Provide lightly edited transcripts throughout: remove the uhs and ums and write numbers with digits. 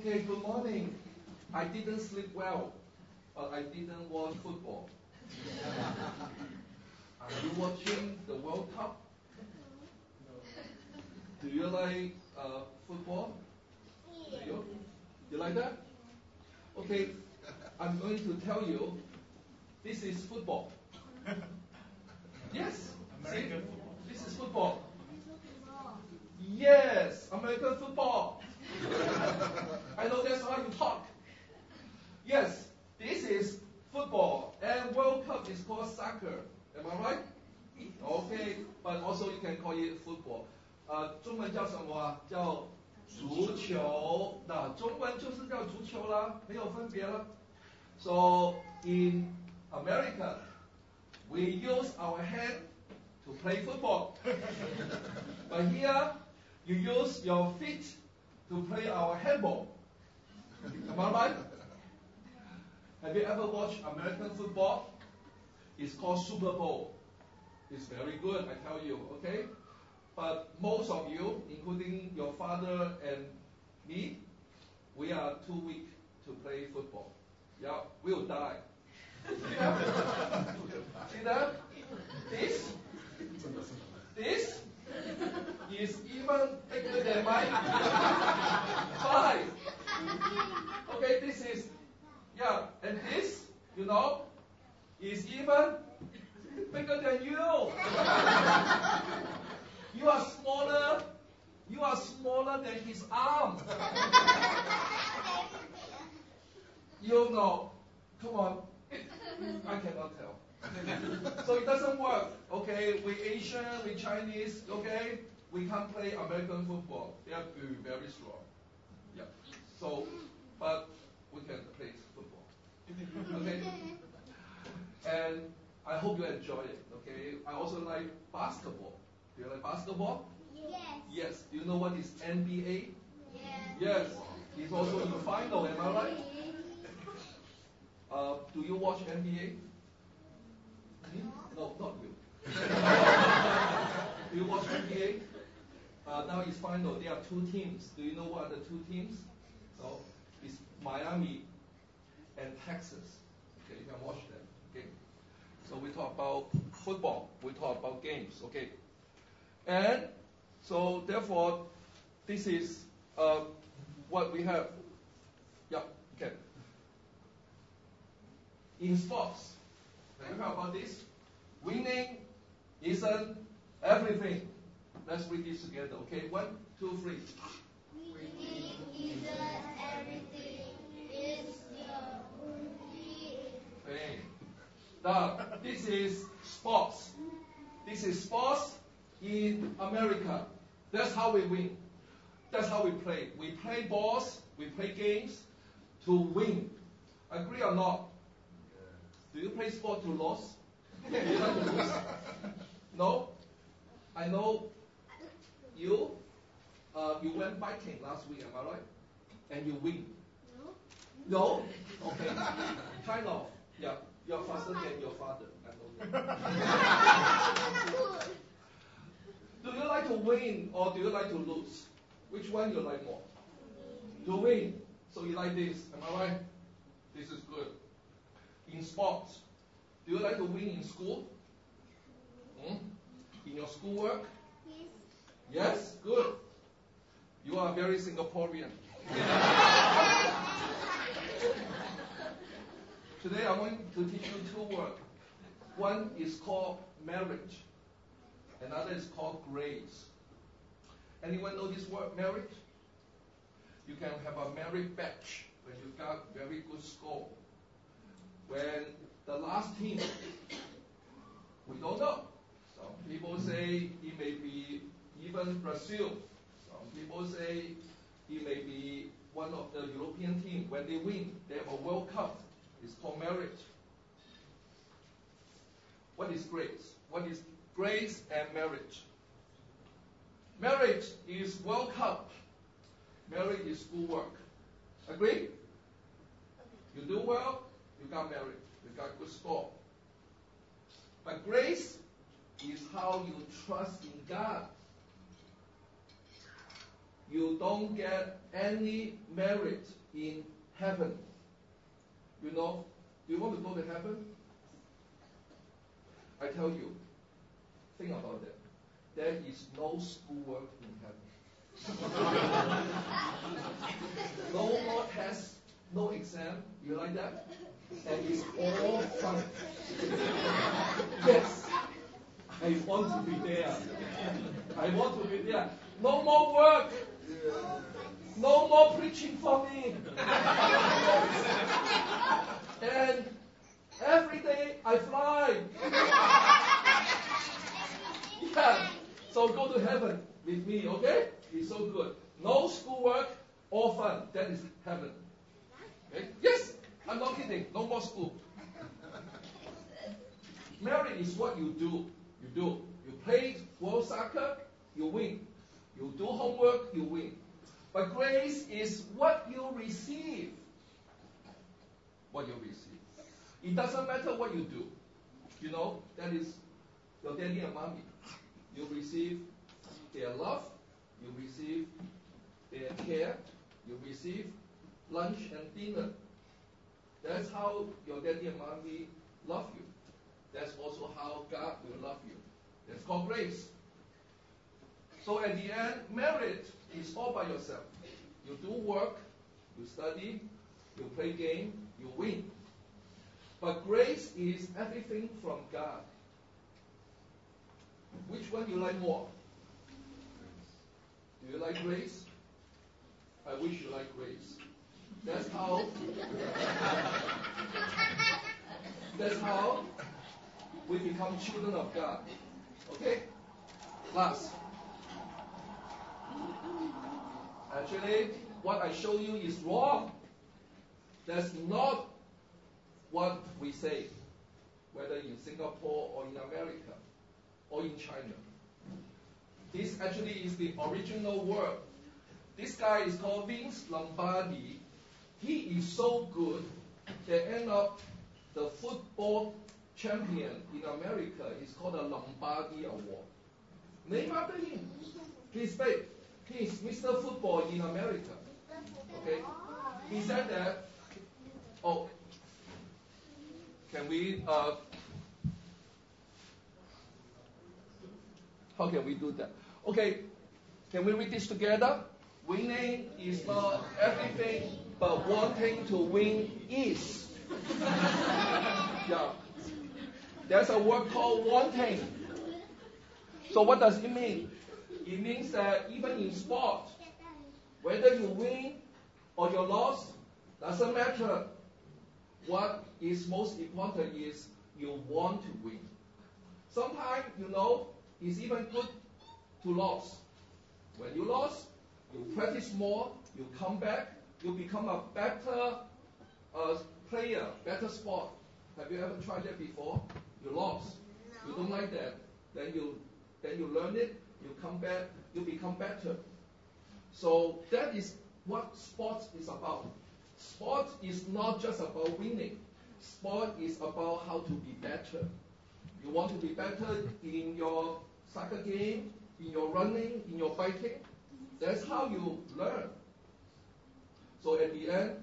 Okay, good morning. I didn't sleep well, but I didn't watch football. Are you watching the World Cup? Do you like football? Do you? You like that? Okay, I'm going to tell you, this is football. Yes. American See? football. This is football. Yes, American football. I know that's how you talk. Yes, this is football, and World Cup is called soccer. Am I right? Okay, but also you can call it football. 中文叫什么啊？叫足球。那中文就是叫足球啦，没有分别了。So in America, we use our hand to play football. But here, you use your feet to play our handball. Am I right? Have you ever watched American football? It's called Super Bowl. It's very good, I tell you, okay? But most of you, including your father and me, we are too weak to play football. Yeah, we'll die. See that? See that? This is even bigger than my thigh. Okay, this is, yeah, and this, you know, is even bigger than you. You are smaller. You are smaller than his arm. You know. Come on. I cannot tell. So it doesn't work. Okay, we Asian, we Chinese, okay? We can't play American football. They are very strong. Yeah. So, but we can play football. Okay? And I hope you enjoy it, okay? I also like basketball. Do you like basketball? Yes. Yes. Do you know what is NBA? Yes. Yes. It's also in the final, am I right? Do you watch NBA? No, not you. Do you watch NBA? Now it's final. There are two teams. Do you know what are the two teams? So it's Miami and Texas. Okay, you can watch them. Okay. So we talk about football. We talk about games. Okay. And so therefore, this is what we have. Yeah. Okay. In sports, have you heard about this? Winning isn't everything. Let's read this together, okay? 1, 2, 3. Winning isn't everything. It's the only. Okay. Now, this is sports. This is sports in America. That's how we win. That's how we play. We play balls, we play games to win. Agree or not? Do you play sport to lose? You like to lose? No? I know you went biking last week, am I right? And you win. No. No? Okay. Kind of. Yeah. You're faster than your father. I know that. Do you like to win or do you like to lose? Which one you like more? To win. So you like this, am I right? This is good. In sports, do you like to win in school? In your schoolwork? Yes. Yes? Good. You are very Singaporean. Today I'm going to teach you two words. One is called marriage. Another is called grace. Anyone know this word, marriage? You can have a merit badge when you got very good score. When the last team, we don't know. Some people say it may be even Brazil. Some people say it may be one of the European teams. When they win, they have a World Cup. It's called marriage. What is grace? What is grace and marriage? Marriage is World Cup. Marriage is schoolwork. Agree? You do well, you got married. You got good score. But grace is how you trust in God. you don't get any merit in heaven. You know, do you want to go to heaven? I tell you, think about it. There is no schoolwork in heaven. No more tests, no exam. You like that? And it's all fun. Yes, I want to be there. I want to be there. No more work. No more preaching for me. And every day I fly. Yeah. So go to heaven with me, okay? It's so good. No schoolwork, all fun. That is heaven. Okay? Yes, I'm not kidding. No more school. Merit is what you do. You play world soccer, you win. You do homework, you win. But grace is what you receive. What you receive. It doesn't matter what you do. You know, that is your daddy and mommy. You receive their love, you receive their care, you receive lunch and dinner. That's how your daddy and mommy love you. That's also how God will love you. That's called grace. So at the end, merit is all by yourself. You do work, you study, you play game, you win. But grace is everything from God. Which one do you like more? Do you like grace? I wish you like grace. That's how we become children of God. Okay? Last. Actually, what I show you is wrong. That's not what we say, whether in Singapore or in America or in China. This actually is the original word. This guy is called Vince Lombardi. He is so good that end up the football champion in America is called the Lombardi Award. Named after him. He's big. He is Mr. Football in America. Okay? He said that, can we, how can we do that? Okay, can we read this together? Winning is not everything, but wanting to win is. Yeah. There's a word called wanting. So what does it mean? It means that even in sport, whether you win or you lose, doesn't matter. What is most important is you want to win. Sometimes, it's even good to lose. When you lose, you practice more, you come back, you become a better player, better sport. Have you ever tried that before? You lost. No. You don't like that. Then you learn it, you come back, you become better. So that is what sports is about. Sport is not just about winning. Sport is about how to be better. You want to be better in your soccer game, in your running, in your biking. That's how you learn. So at the end,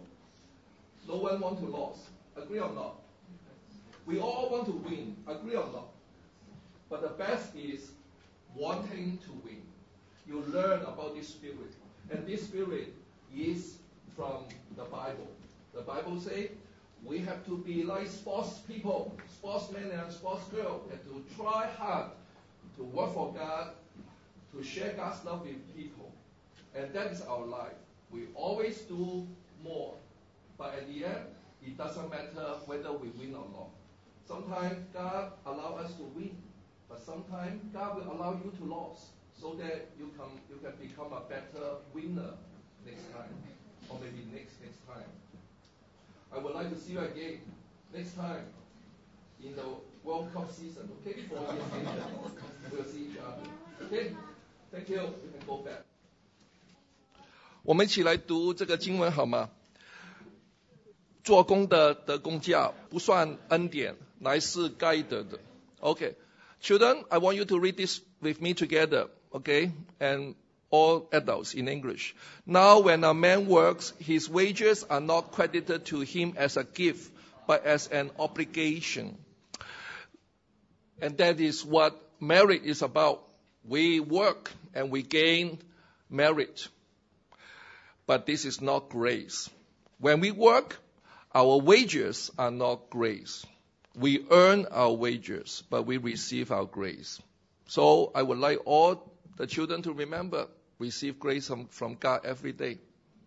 no one wants to lose. Agree or not? We all want to win. Agree or not? But the best is wanting to win. You learn about this spirit. And this spirit is from the Bible. The Bible says we have to be like sports people, sportsmen and sportsgirls, and to try hard to work for God, to share God's love with people. And that is our life. We always do more. But at the end, it doesn't matter whether we win or not. Sometimes God allows us to win, but sometimes God will allow you to lose so that you can become a better winner next time, or maybe next time. I would like to see you again next time in the World Cup season, okay? 4 years later, we'll see each other. Okay? Thank you. You can go back. 我们一起来读这个经文好吗？做工的得工价，不算恩典，乃是该得的。Okay, children, I want you to read this with me together. Okay, and all adults in English. Now when a man works, his wages are not credited to him as a gift, but as an obligation. And that is what merit is about. We work and we gain merit. But this is not grace. When we work, our wages are not grace. We earn our wages, but we receive our grace. So I would like all the children to remember, receive grace from God every day.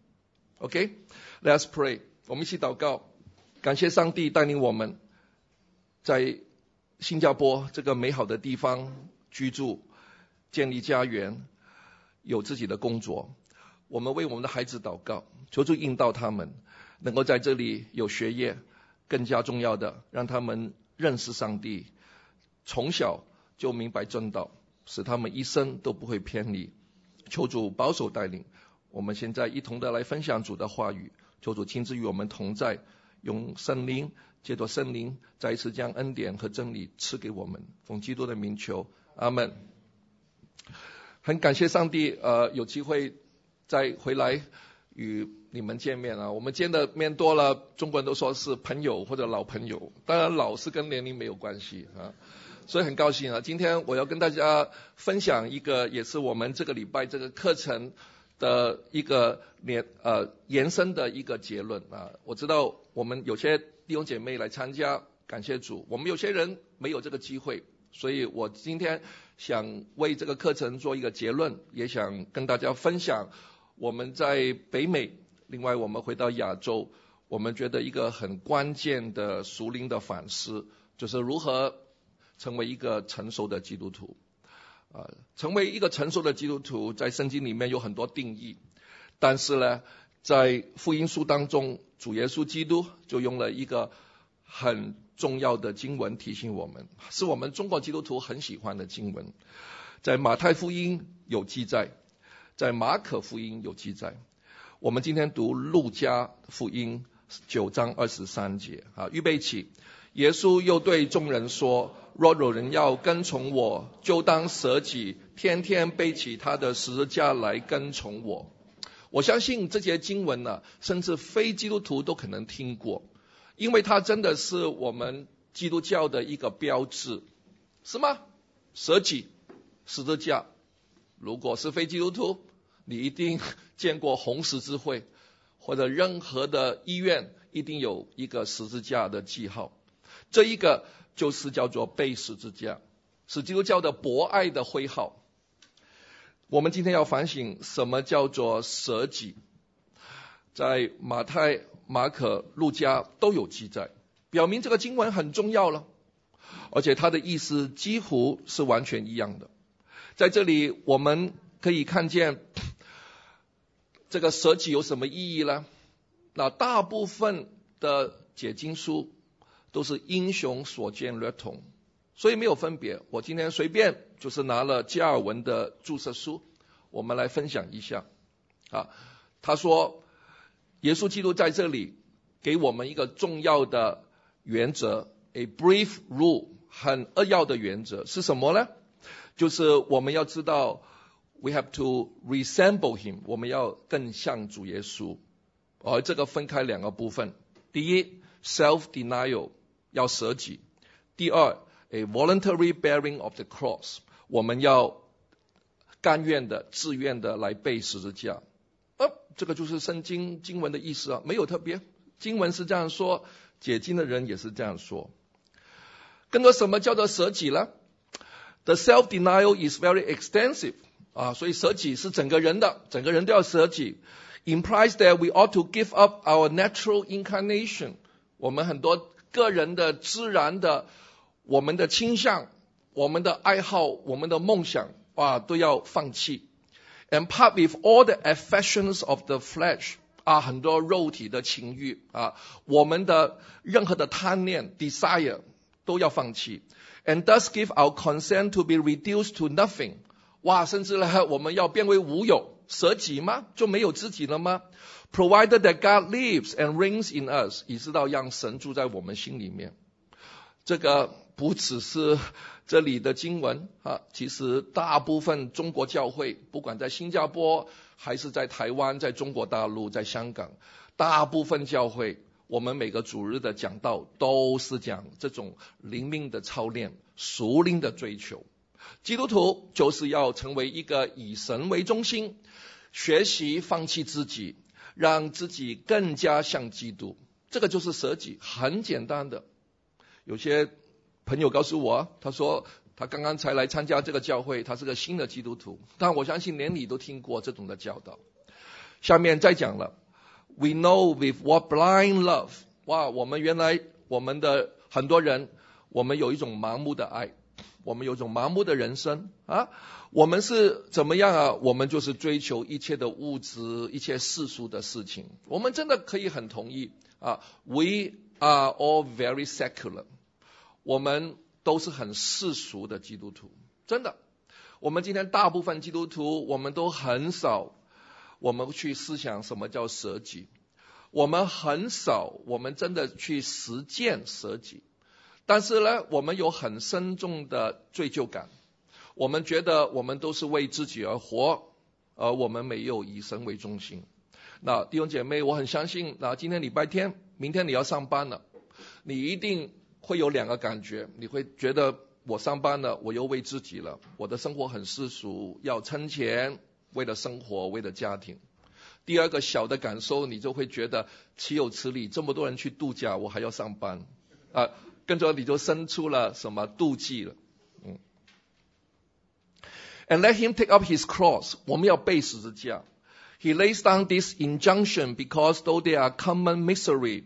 Okay? Let's pray. 我们一起祷告。感谢上帝带领我们在新加坡这个美好的地方居住，建立家园，有自己的工作。我们为我们的孩子祷告，求主引导他们能够在这里有学业，更加重要的让他们认识上帝，从小就明白正道，使他们一生都不会偏离。求主保守带领，我们现在一同的来分享主的话语，求主亲自与我们同在，用圣灵，借着圣灵再一次将恩典和真理赐给我们，奉基督的名求，阿们。很感谢上帝有机会再回来与你们见面啊！我们见的面多了，中国人都说是朋友或者老朋友，当然老是跟年龄没有关系啊，所以很高兴啊！今天我要跟大家分享一个，也是我们这个礼拜这个课程的一个延伸的一个结论啊！我知道我们有些弟兄姐妹来参加，感谢主，我们有些人没有这个机会，所以我今天想为这个课程做一个结论，也想跟大家分享我们在北美，另外我们回到亚洲，我们觉得一个很关键的属灵的反思，就是如何成为一个成熟的基督徒。成为一个成熟的基督徒，在圣经里面有很多定义，但是呢，在福音书当中，主耶稣基督就用了一个很重要的经文提醒我们，是我们中国基督徒很喜欢的经文，在马太福音有记载，在马可福音有记载。我们今天读路加福音9章23节预备起。耶稣又对众人说，若有人要跟从我，就当舍己，天天背起他的十字架来跟从我。我相信这节经文呢，甚至非基督徒都可能听过，因为它真的是我们基督教的一个标志，是吗？舍己，十字架。如果是非基督徒，你一定见过红十字会，或者任何的医院一定有一个十字架的记号。这一个就是叫做背十字架，是基督教的博爱的徽号。我们今天要反省什么叫做舍己，在马太、马可、路加都有记载，表明这个经文很重要了，而且它的意思几乎是完全一样的。在这里我们可以看见这个舍己有什么意义呢？那大部分的解经书都是英雄所见略同，所以没有分别。我今天随便就是拿了加尔文的注释书，我们来分享一下他说耶稣基督在这里给我们一个重要的原则， a brief rule， 很扼要的原则是什么呢？就是我们要知道 we have to resemble him， 我们要更像主耶稣。而这个分开两个部分，第一 self-denial， 要舍己，第二 a voluntary bearing of the cross， 我们要甘愿的自愿的来背十字架。这个就是圣经经文的意思没有特别，经文是这样说，解经的人也是这样说。更多什么叫做舍己呢？ The self-denial is very extensive，所以舍己是整个人的，整个人都要舍己。Implies that we ought to give up our natural inclination， 我们很多个人的自然的，我们的倾向，我们的爱好，我们的梦想都要放弃。And part with all the affections of the flesh， 很多肉体的情欲我们的任何的贪念 desire 都要放弃。And thus give our consent to be reduced to nothing， 甚至呢我们要变为无有，舍己吗？就没有自己了吗？ Provided that God lives and reigns in us， 以致到让神住在我们心里面。这个不只是这里的经文其实大部分中国教会，不管在新加坡还是在台湾，在中国大陆，在香港，大部分教会我们每个主日的讲道都是讲这种灵命的操练，属灵的追求。基督徒就是要成为一个以神为中心，学习放弃自己，让自己更加像基督。这个就是舍己，很简单的。有些朋友告诉我，他说他刚刚才来参加这个教会，他是个新的基督徒，但我相信连你都听过这种的教导。下面再讲了， We know with what blind love， 哇，我们原来我们的很多人，我们有一种盲目的爱，我们有一种盲目的人生我们是怎么样我们就是追求一切的物质，一切世俗的事情。我们真的可以很同意We are all very secular， 我们都是很世俗的基督徒，真的。我们今天大部分基督徒，我们都很少我们去思想什么叫舍己，我们很少我们真的去实践舍己。但是呢，我们有很深重的罪疚感，我们觉得我们都是为自己而活，而我们没有以神为中心。那弟兄姐妹，我很相信，今天礼拜天，明天你要上班了，你一定会有两个感觉，你会觉得我上班了，我又为自己了，我的生活很世俗，要挣钱，为了生活，为了家庭。第二个小的感受，你就会觉得岂有此理，这么多人去度假，我还要上班跟着你就生出了什么妒忌了。And let him take up his cross， 我们要背十字架。He lays down this injunction because though they are common misery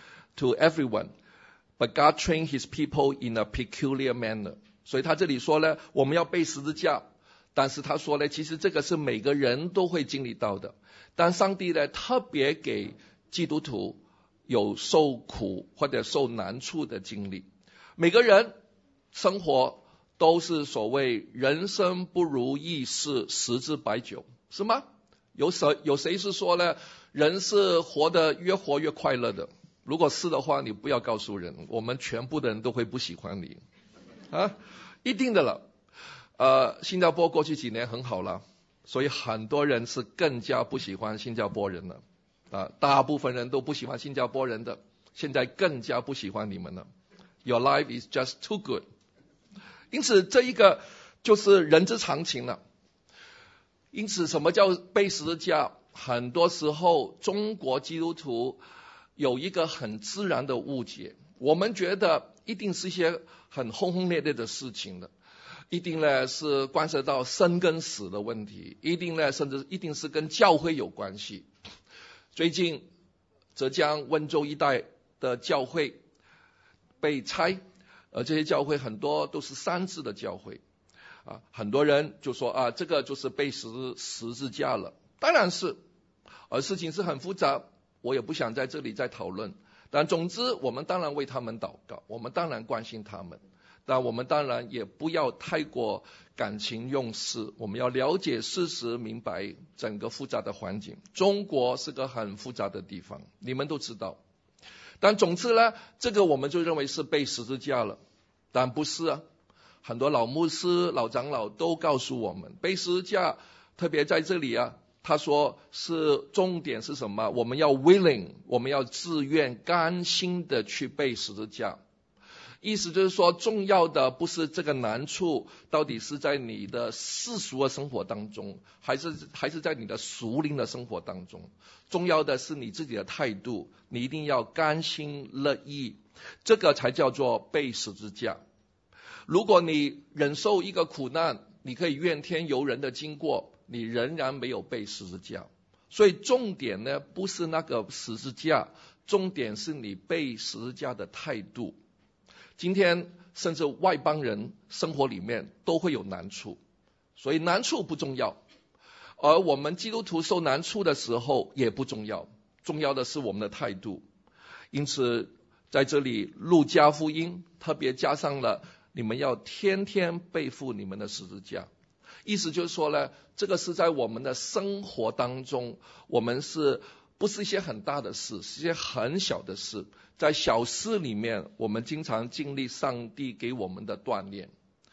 to everyone, but God trained his people in a peculiar manner。 所以他这里说呢，我们要背十字架，但是他说呢，其实这个是每个人都会经历到的，但上帝呢特别给基督徒有受苦或者受难处的经历。每个人生活都是所谓人生不如意事十之八九，是吗？有谁是说呢，人是活得越活越快乐的？如果是的话，你不要告诉人，我们全部的人都会不喜欢你一定的了。新加坡过去几年很好了，所以很多人是更加不喜欢新加坡人了大部分人都不喜欢新加坡人的，现在更加不喜欢你们了。Your life is just too good。 因此这一个就是人之常情了。因此什么叫背十字架？很多时候中国基督徒有一个很自然的误解，我们觉得一定是一些很轰轰烈烈的事情的，一定呢是关涉到生跟死的问题，一定呢甚至一定是跟教会有关系。最近浙江温州一带的教会被拆，这些教会很多都是三自的教会很多人就说这个就是背十字架了。当然是，而事情是很复杂，我也不想在这里再讨论。但总之我们当然为他们祷告，我们当然关心他们，但我们当然也不要太过感情用事，我们要了解事实，明白整个复杂的环境。中国是个很复杂的地方，你们都知道。但总之呢，这个我们就认为是背十字架了，但不是很多老牧师、老长老都告诉我们，背十字架，特别在这里他说是重点是什么？我们要 willing， 我们要自愿、甘心的去背十字架。意思就是说，重要的不是这个难处到底是在你的世俗的生活当中，还是在你的属灵的生活当中。重要的是你自己的态度，你一定要甘心乐意，这个才叫做背十字架。如果你忍受一个苦难，你可以怨天尤人的经过，你仍然没有背十字架。所以重点呢，不是那个十字架，重点是你背十字架的态度。今天甚至外邦人生活里面都会有难处，所以难处不重要，而我们基督徒受难处的时候也不重要，重要的是我们的态度。因此在这里路加福音特别加上了你们要天天背负你们的十字架。意思就是说呢，这个是在我们的生活当中，我们是不是一些很大的事，是一些很小的事，在小事里面我们经常经历上帝给我们的锻炼。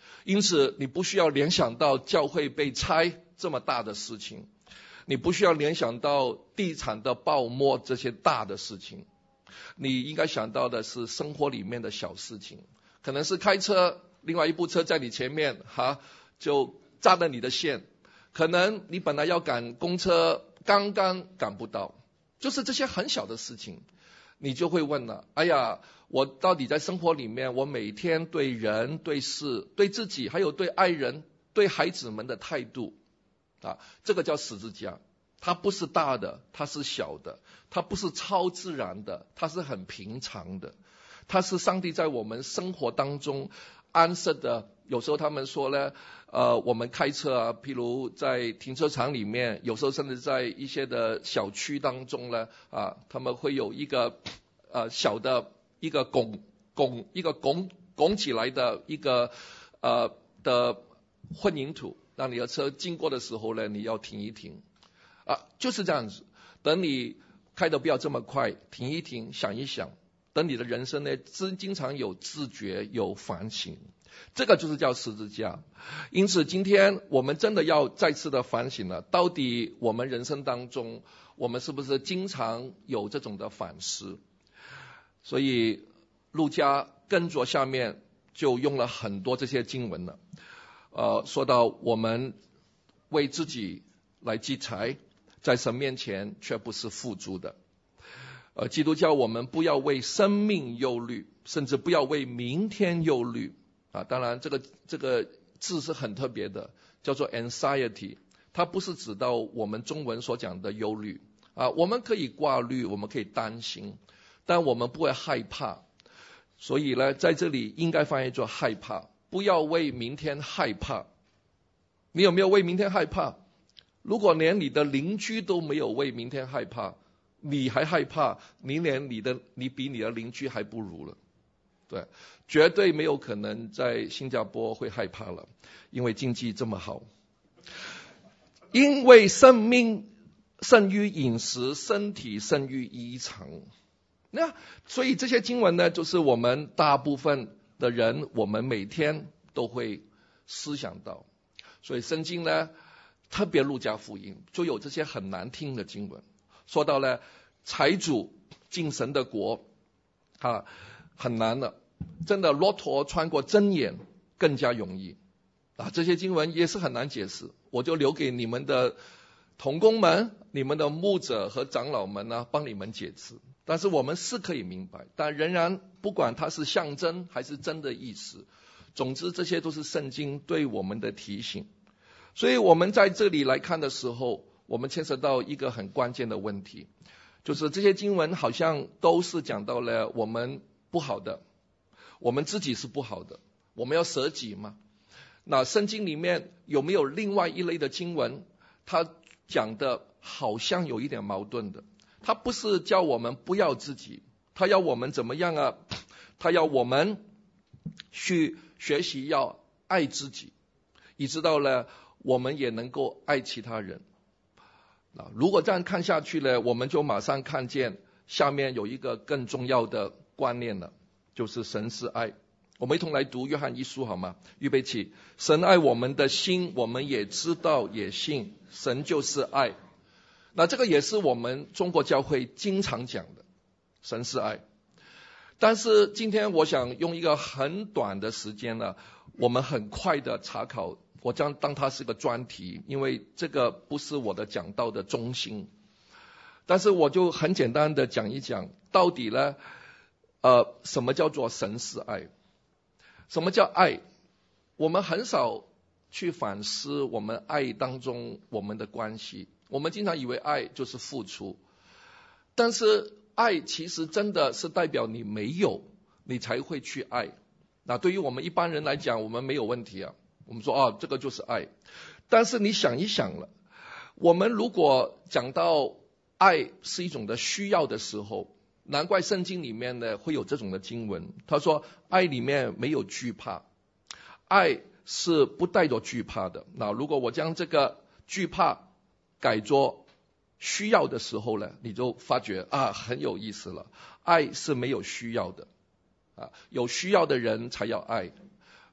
因此你不需要联想到教会被拆这么大的事情，你不需要联想到地产的泡沫这些大的事情，你应该想到的是生活里面的小事情，可能是开车，另外一部车在你前面就占了你的线，可能你本来要赶公车，刚刚赶不到，就是这些很小的事情，你就会问了，哎呀，我到底在生活里面，我每天对人、对事、对自己，还有对爱人、对孩子们的态度这个叫十字架。它不是大的，它是小的，它不是超自然的，它是很平常的，它是上帝在我们生活当中安设的。有时候他们说呢，我们开车譬如在停车场里面，有时候甚至在一些的小区当中呢，他们会有一个小的一个拱起来的一个的混凝土，让你的车经过的时候呢，你要停一停就是这样子。等你开得不要这么快，停一停，想一想，等你的人生呢，经常有自觉，有反省，这个就是叫十字架。因此今天我们真的要再次的反省了，到底我们人生当中，我们是不是经常有这种的反思？所以路加跟着下面就用了很多这些经文了，说到我们为自己来积财，在神面前却不是富足的。基督教我们不要为生命忧虑，甚至不要为明天忧虑当然这个字是很特别的，叫做 anxiety， 它不是指到我们中文所讲的忧虑我们可以挂虑，我们可以担心，但我们不会害怕。所以呢，在这里应该翻译作害怕，不要为明天害怕。你有没有为明天害怕？如果连你的邻居都没有为明天害怕，你还害怕，你比你的邻居还不如了。对，绝对没有可能在新加坡会害怕了，因为经济这么好。因为生命胜于饮食，身体胜于衣裳。所以这些经文呢，就是我们大部分的人，我们每天都会思想到。所以圣经呢，特别路加福音就有这些很难听的经文，说到了财主进神的国很难了，真的骆驼穿过针眼更加容易这些经文也是很难解释，我就留给你们的同工们、你们的牧者和长老们帮你们解释。但是我们是可以明白，但仍然不管它是象征还是真的意思，总之这些都是圣经对我们的提醒。所以我们在这里来看的时候，我们牵涉到一个很关键的问题，就是这些经文好像都是讲到了我们不好的，我们自己是不好的，我们要舍己嘛。那圣经里面有没有另外一类的经文，它讲的好像有一点矛盾的？他不是叫我们不要自己，他要我们怎么样他要我们去学习要爱自己，以致到了我们也能够爱其他人。如果这样看下去呢，我们就马上看见下面有一个更重要的观念了，就是神是爱。我们一同来读约翰一书好吗？预备起。神爱我们的心，我们也知道也信，神就是爱。那这个也是我们中国教会经常讲的，神是爱。但是今天我想用一个很短的时间我们很快的查考，我将当它是个专题，因为这个不是我的讲道的中心。但是我就很简单的讲一讲，到底呢什么叫做神是爱？什么叫爱？我们很少去反思我们爱当中我们的关系。我们经常以为爱就是付出，但是爱其实真的是代表你没有，你才会去爱。那对于我们一般人来讲，我们没有问题我们说这个就是爱。但是你想一想了，我们如果讲到爱是一种的需要的时候，难怪圣经里面呢会有这种的经文，他说爱里面没有惧怕，爱是不带着惧怕的。那如果我将这个惧怕改作需要的时候呢，你就发觉很有意思了。爱是没有需要的有需要的人才要爱，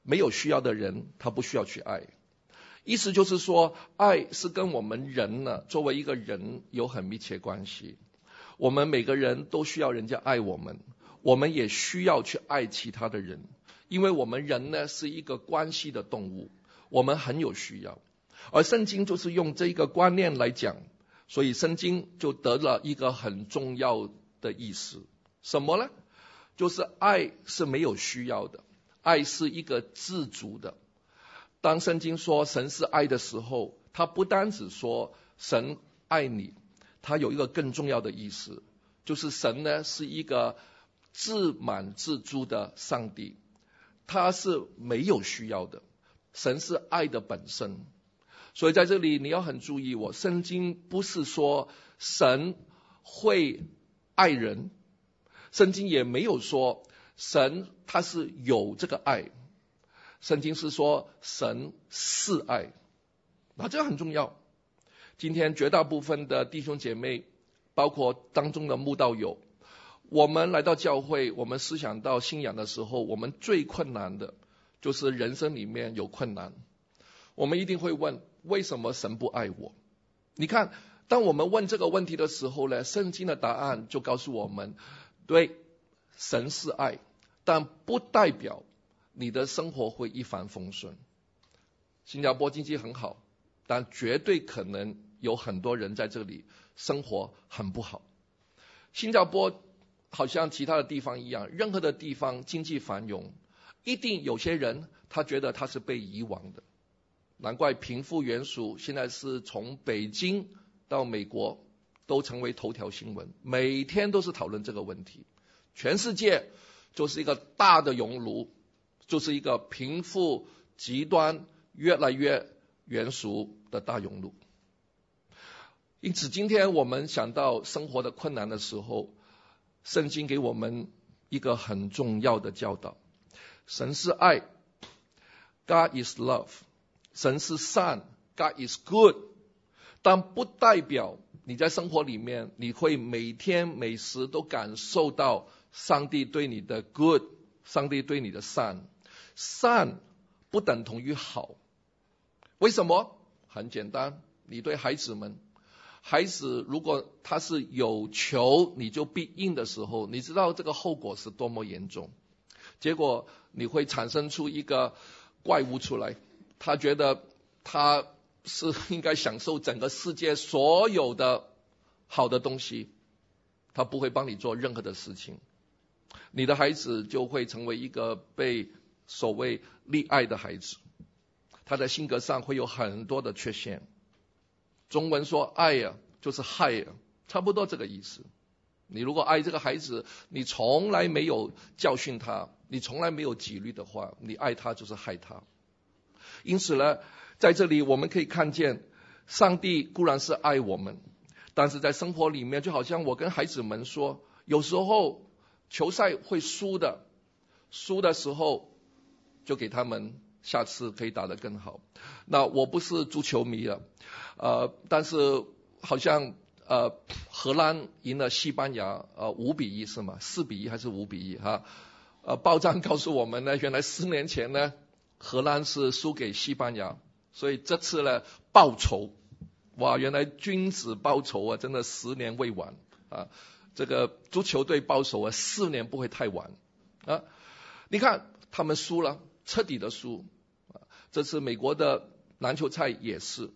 没有需要的人，他不需要去爱。意思就是说，爱是跟我们人呢，作为一个人有很密切关系。我们每个人都需要人家爱我们，我们也需要去爱其他的人，因为我们人呢是一个关系的动物，我们很有需要。而圣经就是用这个观念来讲，所以圣经就得了一个很重要的意思。什么呢？就是爱是没有需要的，爱是一个自主的。当圣经说神是爱的时候，他不单只说神爱你，他有一个更重要的意思，就是神呢是一个自满自足的上帝，他是没有需要的，神是爱的本身。所以在这里你要很注意，圣经不是说神会爱人，圣经也没有说神他是有这个爱，圣经是说神是爱，那这很重要。今天绝大部分的弟兄姐妹，包括当中的慕道友，我们来到教会，我们思想到信仰的时候，我们最困难的就是人生里面有困难，我们一定会问，为什么神不爱我？你看，当我们问这个问题的时候呢，圣经的答案就告诉我们，对，神是爱，但不代表你的生活会一帆风顺。新加坡经济很好，但绝对可能有很多人在这里生活很不好。新加坡好像其他的地方一样，任何的地方经济繁荣，一定有些人他觉得他是被遗忘的。难怪贫富悬殊现在是从北京到美国都成为头条新闻，每天都是讨论这个问题。全世界就是一个大的熔炉，就是一个贫富极端越来越悬殊的大熔炉。因此今天我们想到生活的困难的时候，圣经给我们一个很重要的教导，神是爱， God is love， 神是善， God is good， 但不代表你在生活里面你会每天每时都感受到上帝对你的 good， 上帝对你的善。善不等同于好，为什么？很简单，你对孩子们，孩子如果他是有求你就必应的时候，你知道这个后果是多么严重。结果你会产生出一个怪物出来，他觉得他是应该享受整个世界所有的好的东西，他不会帮你做任何的事情。你的孩子就会成为一个被所谓溺爱的孩子，他在性格上会有很多的缺陷。中文说爱呀，就是害呀，差不多这个意思。你如果爱这个孩子，你从来没有教训他，你从来没有纪律的话，你爱他就是害他。因此呢，在这里我们可以看见，上帝固然是爱我们，但是在生活里面，就好像我跟孩子们说，有时候球赛会输的，输的时候就给他们下次可以打得更好。那我不是足球迷了，但是好像荷兰赢了西班牙5-1是吗？4-1还是5-1哈？报章告诉我们呢，原来4年前呢，荷兰是输给西班牙，所以这次呢报仇，哇，原来君子报仇啊，真的10年未晚啊！这个足球队报仇啊，4年不会太晚啊！你看他们输了，彻底的输。这次美国的篮球赛也是，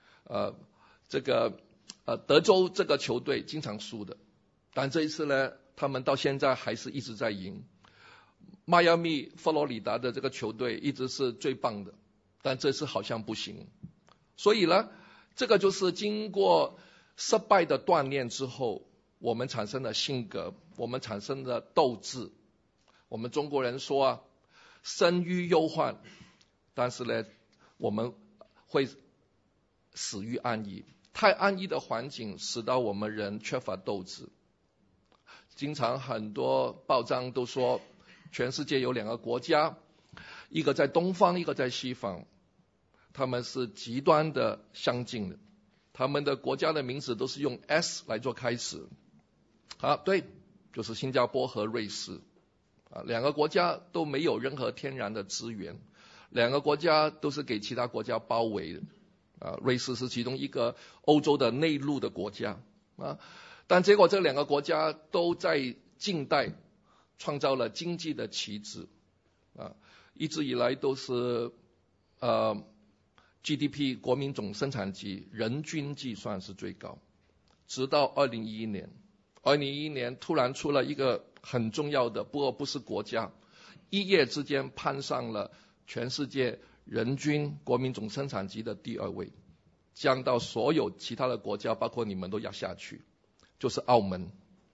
德州这个球队经常输的，但这一次呢，他们到现在还是一直在赢。迈阿密佛罗里达的这个球队一直是最棒的，但这次好像不行。所以呢，这个就是经过失败的锻炼之后，我们产生的性格，我们产生的斗志。我们中国人说啊，生于忧患，但是呢，我们会死于安逸。太安逸的环境使到我们人缺乏斗志。经常很多报章都说，全世界有2个国家，一个在东方，一个在西方，他们是极端的相近的。他们的国家的名字都是用 S 来做开始。对，就是新加坡和瑞士。2个国家都没有任何天然的资源， 两个国家都是给其他国家包围的，瑞士是其中一个欧洲的内陆的国家，但结果这两个国家都在近代创造了经济的奇迹，一直以来都是GDP 国民总生产值人均计算是最高，直到2011年突然出了一个很重要的，不过不是国家，一夜之间攀上了全世界人均国民总生产值的第2位，降到所有其他的国家包括你们都压下去，就是澳门。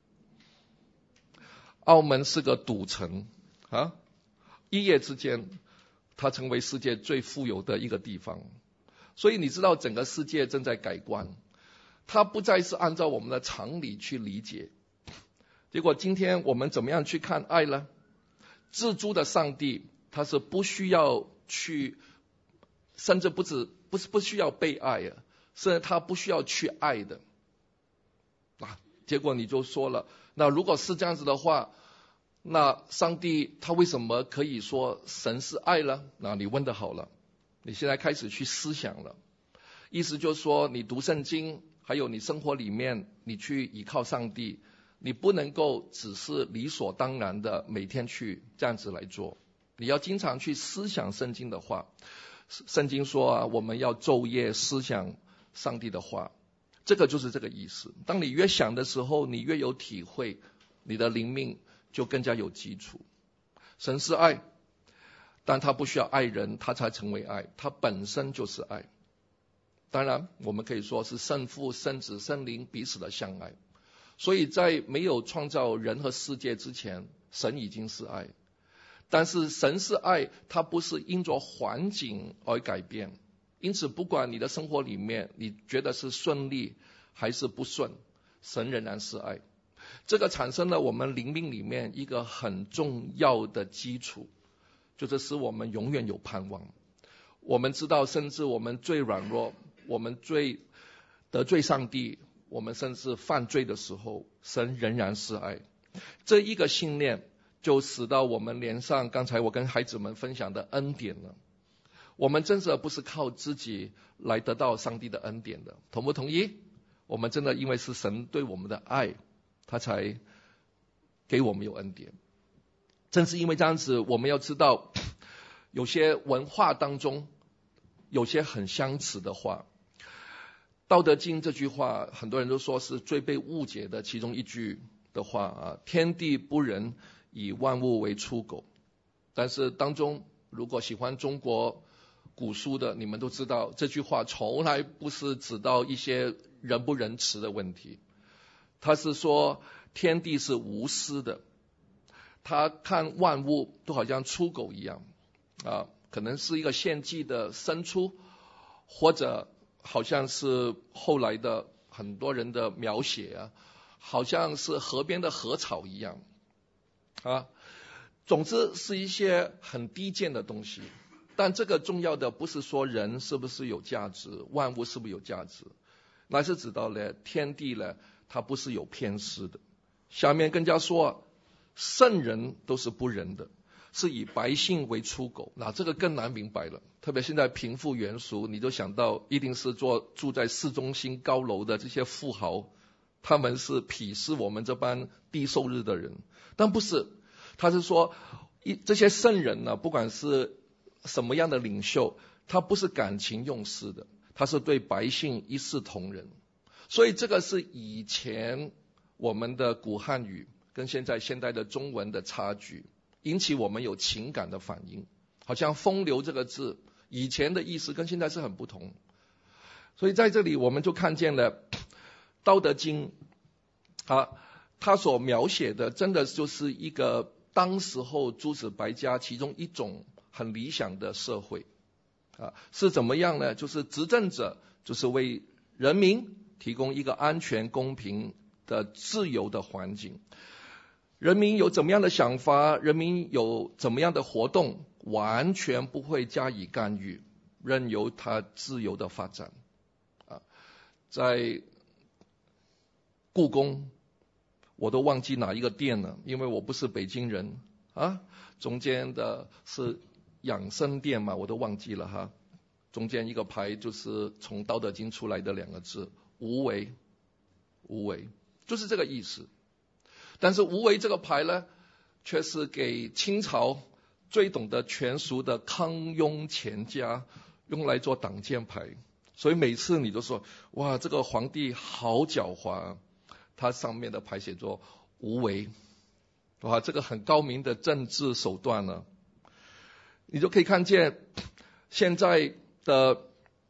澳门是个赌城一夜之间它成为世界最富有的一个地方。所以你知道整个世界正在改观，它不再是按照我们的常理去理解。结果今天我们怎么样去看爱呢？自主的上帝他是不需要去，甚至不需要被爱甚至他不需要去爱的。结果你就说了，那如果是这样子的话，那上帝他为什么可以说神是爱呢？那你问得好了，你现在开始去思想了。意思就是说，你读圣经，还有你生活里面，你去依靠上帝，你不能够只是理所当然的每天去这样子来做，你要经常去思想圣经的话。圣经说我们要昼夜思想上帝的话，这个就是这个意思。当你越想的时候，你越有体会，你的灵命就更加有基础。神是爱，但他不需要爱人他才成为爱，他本身就是爱。当然我们可以说是圣父圣子圣灵彼此的相爱，所以在没有创造人和世界之前，神已经是爱。但是神是爱，他不是因着环境而改变，因此不管你的生活里面你觉得是顺利还是不顺，神仍然是爱。这个产生了我们灵命里面一个很重要的基础，就是使我们永远有盼望。我们知道甚至我们最软弱，我们最得罪上帝，我们甚至犯罪的时候，神仍然是爱。这一个信念就使到我们连上刚才我跟孩子们分享的恩典了。我们真的不是靠自己来得到上帝的恩典的，同不同意？我们真的因为是神对我们的爱，他才给我们有恩典。正是因为这样子，我们要知道有些文化当中有些很相似的话。道德经这句话很多人都说是最被误解的其中一句的话天地不仁，以万物为刍狗。但是当中如果喜欢中国古书的，你们都知道这句话从来不是指到一些仁不仁慈的问题，他是说天地是无私的，他看万物都好像刍狗一样可能是一个献祭的牲畜，或者好像是后来的很多人的描写好像是河边的禾草一样总之是一些很低贱的东西。但这个重要的不是说人是不是有价值，万物是不是有价值，乃是指到了天地呢，它不是有偏私的。下面更加说圣人都是不仁的，是以百姓为刍狗。那这个更难明白了，特别现在贫富悬殊，你就想到一定是住在市中心高楼的这些富豪，他们是鄙视我们这般低收入的人。但不是，他是说这些圣人呢，不管是什么样的领袖，他不是感情用事的，他是对百姓一视同仁。所以这个是以前我们的古汉语跟现代的中文的差距，引起我们有情感的反应。好像风流这个字以前的意思跟现在是很不同。所以在这里我们就看见了道德经他所描写的真的就是一个当时候诸子百家其中一种很理想的社会是怎么样呢？就是执政者就是为人民提供一个安全公平的自由的环境，人民有怎么样的想法，人民有怎么样的活动，完全不会加以干预，任由他自由的发展在故宫我都忘记哪一个殿了，因为我不是北京人中间的是养生殿嘛，我都忘记了哈。中间一个牌就是从道德经出来的2个字，无为，无为就是这个意思。但是无为这个牌呢，却是给清朝最懂得权术的康雍乾家用来做挡箭牌。所以每次你都说，哇，这个皇帝好狡猾啊，他上面的牌写作无为，哇，这个很高明的政治手段呢。你就可以看见现在的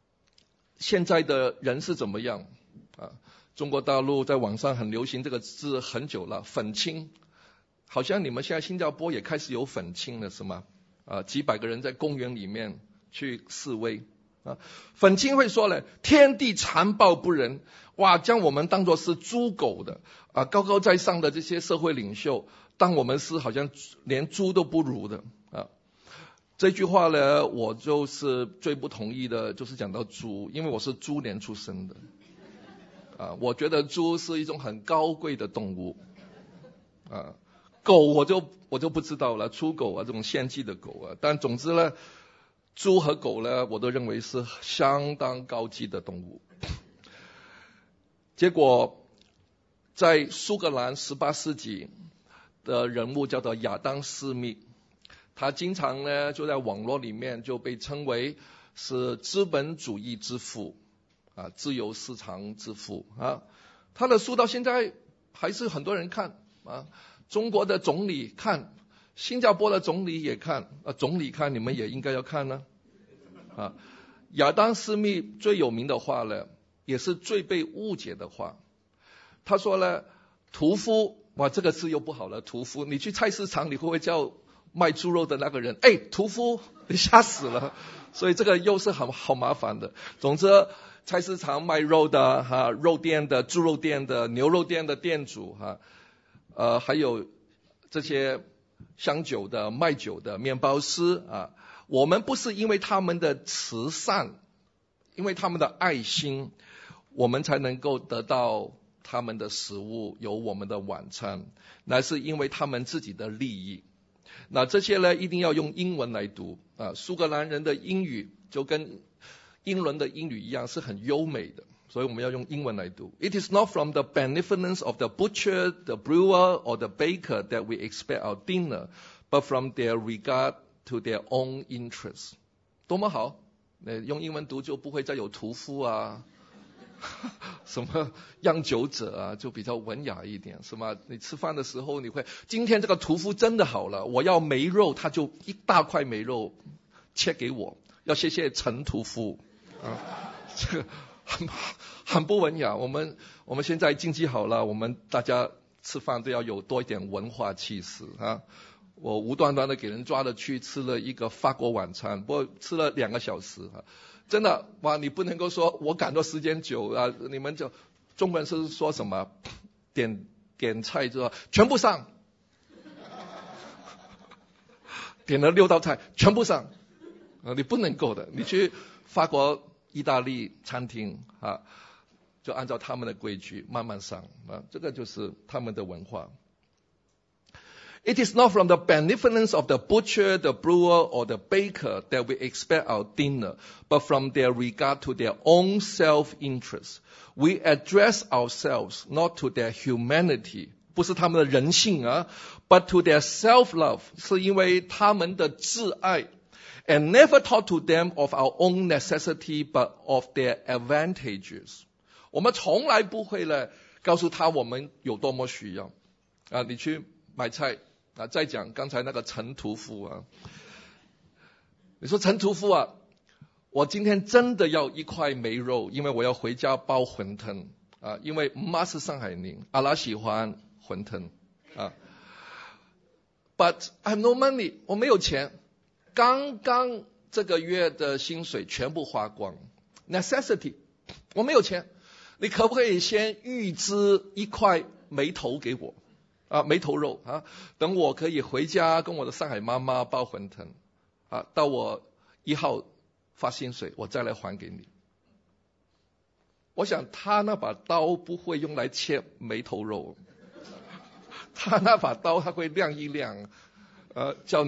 人是怎么样啊？中国大陆在网上很流行这个字很久了，粉青，好像你们现在新加坡也开始有粉青了是吗？几百个人在公园里面去示威啊，粉青会说了，天地残暴不仁，哇，将我们当作是猪狗的啊，高高在上的这些社会领袖，当我们是好像连猪都不如的啊。这句话呢，我就是最不同意的，就是讲到猪，因为我是猪年出生的啊，我觉得猪是一种很高贵的动物啊，狗我就不知道了，初狗啊，这种献祭的狗啊，但总之呢，猪和狗呢，我都认为是相当高级的动物。结果在苏格兰18世纪的人物叫做亚当·斯密，他经常呢就在网络里面就被称为是资本主义之父啊，自由市场之父啊。他的书到现在还是很多人看啊，中国的总理看，新加坡的总理也看啊，总理看你们也应该要看呢啊。亚当·斯密最有名的话呢，也是最被误解的话，他说呢，屠夫，哇，这个字又不好了，屠夫，你去菜市场你会不会叫卖猪肉的那个人，哎，屠夫，你吓死了。所以这个又是好麻烦的。总之，菜市场卖肉的哈，肉店的、猪肉店的、牛肉店的店主哈，还有这些香酒的、卖酒的、面包师啊，我们不是因为他们的慈善，因为他们的爱心，我们才能够得到他们的食物，有我们的晚餐，乃是因为他们自己的利益。那这些呢，一定要用英文来读啊。苏格兰人的英语就跟英伦的英语一样，是很优美的，所以我们要用英文来读。It is not from the benevolence of the butcher, the brewer, or the baker that we expect our dinner, but from their regard to their own interests. 多么好！用英文读就不会再有屠夫啊。什么酿酒者啊，就比较文雅一点，是吗？你吃饭的时候，你会今天这个屠夫真的好了，我要梅肉，他就一大块梅肉切给我，要谢谢陈屠夫啊，这个很不文雅。我们现在经济好了，我们大家吃饭都要有多一点文化气势啊。我无端端的给人抓了去吃了一个法国晚餐，不过吃了2个小时啊。真的哇，你不能够说我赶的时间久啊，你们就中国人是说什么点菜就说全部上，点了6道菜全部上啊，你不能够的。你去法国、意大利餐厅啊，就按照他们的规矩慢慢上啊，这个就是他们的文化。It is not from the benevolence of the butcher, the brewer, or the baker that we expect our dinner, but from their regard to their own self-interest. We address ourselves not to their humanity, 不是他们的人性啊 but to their self-love, 是因为他们的自爱 and never talk to them of our own necessity, but of their advantages. 我们从来不会呢告诉他我们有多么需要啊，你去买菜啊，再讲刚才那个陈屠夫啊，你说陈屠夫啊，我今天真的要1块梅肉，因为我要回家包馄饨啊，因为妈是上海人，阿拉喜欢馄饨啊。But I have no money， 我没有钱，刚刚这个月的薪水全部花光 ，necessity， 我没有钱，你可不可以先预支1块梅头给我？啊，梅头肉啊，等我可以回家跟我的上海妈妈包馄饨啊，到我1号发薪水，我再来还给你。我想他那把刀不会用来切梅头肉，他那把刀他会亮一亮，叫你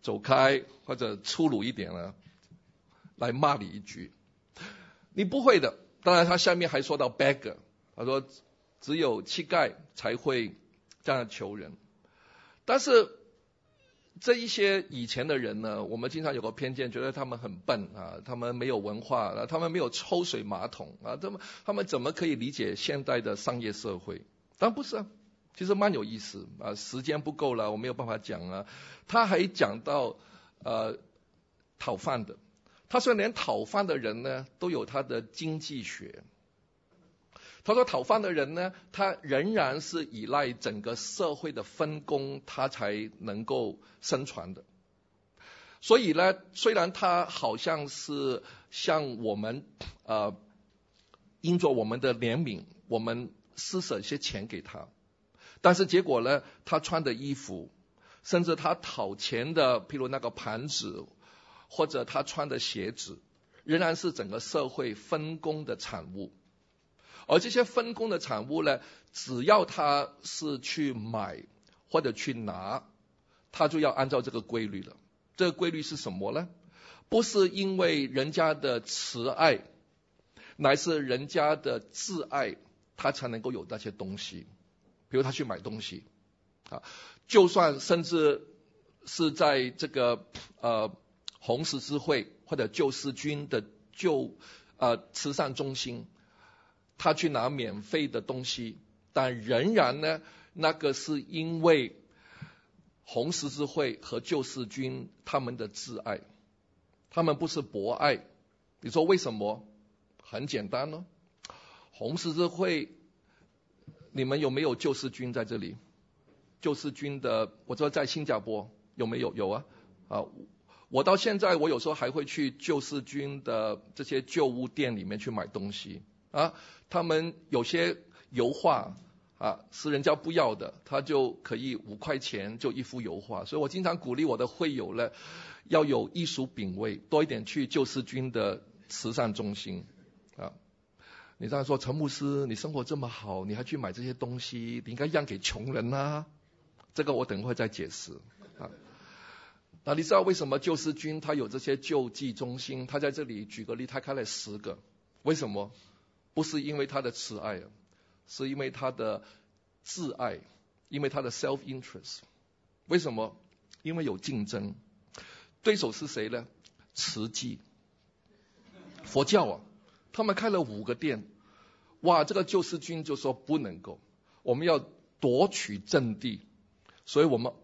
走开，或者粗鲁一点呢，来骂你一句。你不会的。当然他下面还说到 beggar， 他说只有乞丐才会这样求人。但是这一些以前的人呢，我们经常有个偏见，觉得他们很笨啊，他们没有文化啊，他们没有抽水马桶啊，他们怎么可以理解现代的商业社会？当然不是啊，其实蛮有意思啊，时间不够了，我没有办法讲啊。他还讲到讨饭的，他说连讨饭的人呢都有他的经济学。他说讨饭的人呢，他仍然是依赖整个社会的分工，他才能够生存的。所以呢，虽然他好像是向我们因着我们的怜悯，我们施舍一些钱给他，但是结果呢，他穿的衣服，甚至他讨钱的，譬如那个盘子，或者他穿的鞋子，仍然是整个社会分工的产物。而这些分工的产物呢，只要他是去买或者去拿，他就要按照这个规律了。这个规律是什么呢？不是因为人家的慈爱，乃是人家的挚爱，他才能够有那些东西。比如他去买东西啊，就算甚至是在这个红十字会或者救世军的慈善中心，他去拿免费的东西，但仍然呢，那个是因为红十字会和救世军他们的挚爱，他们不是博爱。你说为什么？很简单哦，红十字会，你们有没有救世军在这里？救世军的，我知道在新加坡有没有？有啊，我到现在我有时候还会去救世军的这些旧物店里面去买东西啊。他们有些油画是人家不要的，他就可以5块钱就一幅油画。所以我经常鼓励我的会友呢，要有艺术品味，多一点去救世军的慈善中心啊。你这样说，陈牧师，你生活这么好，你还去买这些东西，你应该让给穷人啊。这个我等会再解释啊。那你知道为什么救世军他有这些救济中心？他在这里举个例，他开了10个，为什么？不是因为他的慈爱，是因为他的自爱，因为他的 self interest。 为什么？因为有竞争。对手是谁呢？慈济佛教啊，他们开了5个店。哇，这个救世军就说不能够，我们要夺取阵地。所以我们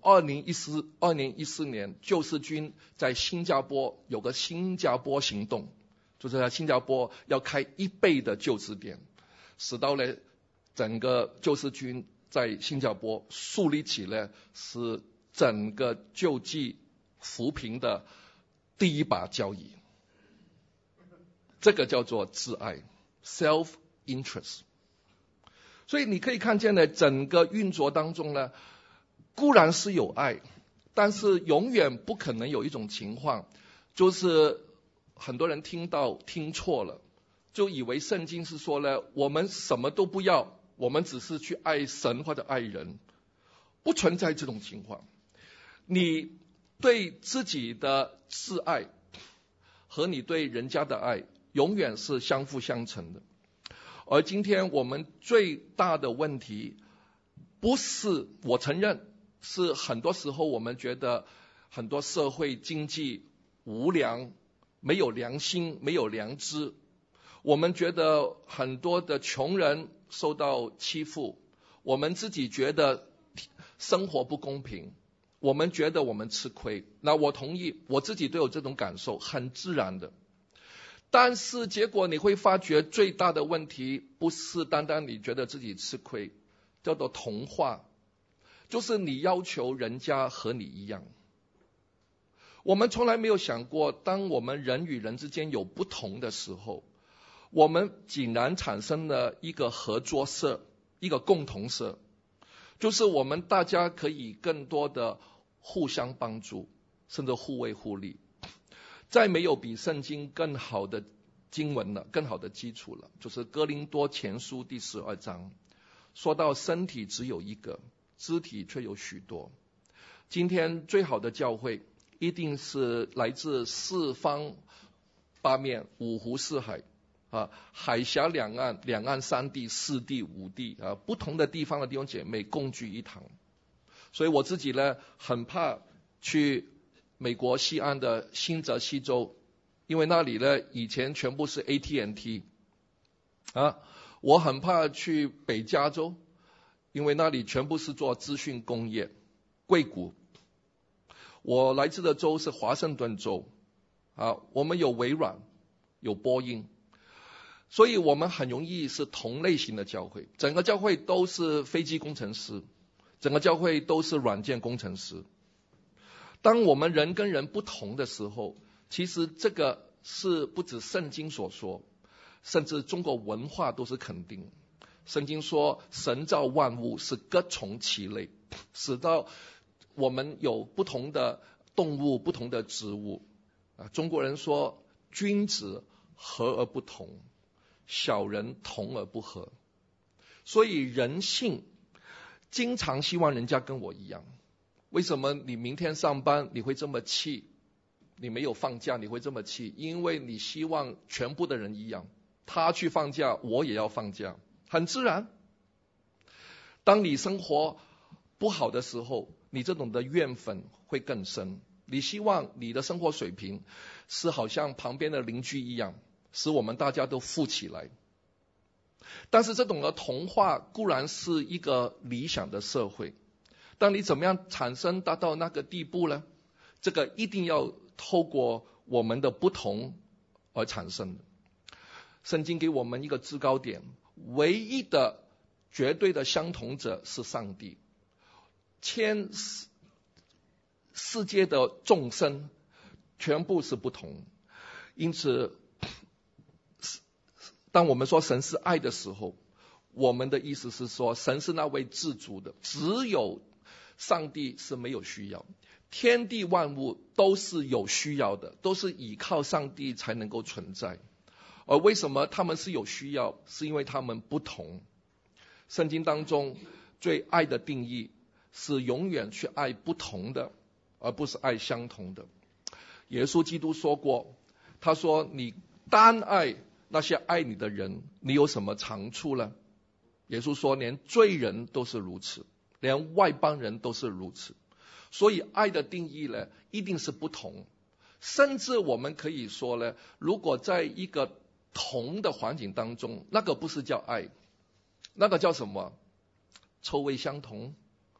2014年救世军在新加坡有个新加坡行动，就是在新加坡要开1倍的救世店，使到呢整个救世军在新加坡树立起来是整个救济扶贫的第一把交椅。这个叫做自爱 self interest。 所以你可以看见呢，整个运作当中呢，固然是有爱，但是永远不可能有一种情况，就是很多人听错了，就以为圣经是说呢，我们什么都不要，我们只是去爱神或者爱人。不存在这种情况。你对自己的自爱和你对人家的爱永远是相辅相成的。而今天我们最大的问题，不是，我承认是很多时候我们觉得很多社会经济无良，没有良心，没有良知。我们觉得很多的穷人受到欺负，我们自己觉得生活不公平，我们觉得我们吃亏。那我同意，我自己都有这种感受，很自然的。但是结果你会发觉，最大的问题不是单单你觉得自己吃亏，叫做同化，就是你要求人家和你一样。我们从来没有想过，当我们人与人之间有不同的时候，我们竟然产生了一个合作社，一个共同社，就是我们大家可以更多的互相帮助，甚至互惠互利。再没有比圣经更好的经文了，更好的基础了，就是哥林多前书第12章，说到身体只有一个，肢体却有许多。今天最好的教会一定是来自四方八面、五湖四海啊，海峡两岸、两岸三地、四地、五地啊，不同的地方的弟兄姐妹共聚一堂。所以我自己呢，很怕去美国西岸的新泽西州，因为那里呢以前全部是 AT&T 啊。我很怕去北加州，因为那里全部是做资讯工业，硅谷。我来自的州是华盛顿州啊，我们有微软，有波音，所以我们很容易是同类型的教会。整个教会都是飞机工程师，整个教会都是软件工程师。当我们人跟人不同的时候，其实这个是不止圣经所说，甚至中国文化都是肯定。圣经说神造万物是各从其类，使到我们有不同的动物、不同的植物啊。中国人说君子和而不同，小人同而不和。所以人性经常希望人家跟我一样。为什么你明天上班你会这么气？你没有放假你会这么气？因为你希望全部的人一样，他去放假我也要放假，很自然。当你生活不好的时候，你这种的怨愤会更深。你希望你的生活水平是好像旁边的邻居一样，使我们大家都富起来。但是这种的同化固然是一个理想的社会，但你怎么样产生达到那个地步呢？这个一定要透过我们的不同而产生的。圣经给我们一个制高点，唯一的绝对的相同者是上帝。世界的众生全部是不同，因此当我们说神是爱的时候，我们的意思是说神是那位自主的，只有上帝是没有需要。天地万物都是有需要的，都是依靠上帝才能够存在。而为什么他们是有需要？是因为他们不同。圣经当中对爱的定义是永远去爱不同的，而不是爱相同的。耶稣基督说过，他说你单爱那些爱你的人，你有什么长处呢？耶稣说连罪人都是如此，连外邦人都是如此。所以爱的定义呢，一定是不同。甚至我们可以说呢，如果在一个同的环境当中，那个不是叫爱，那个叫什么？臭味相同。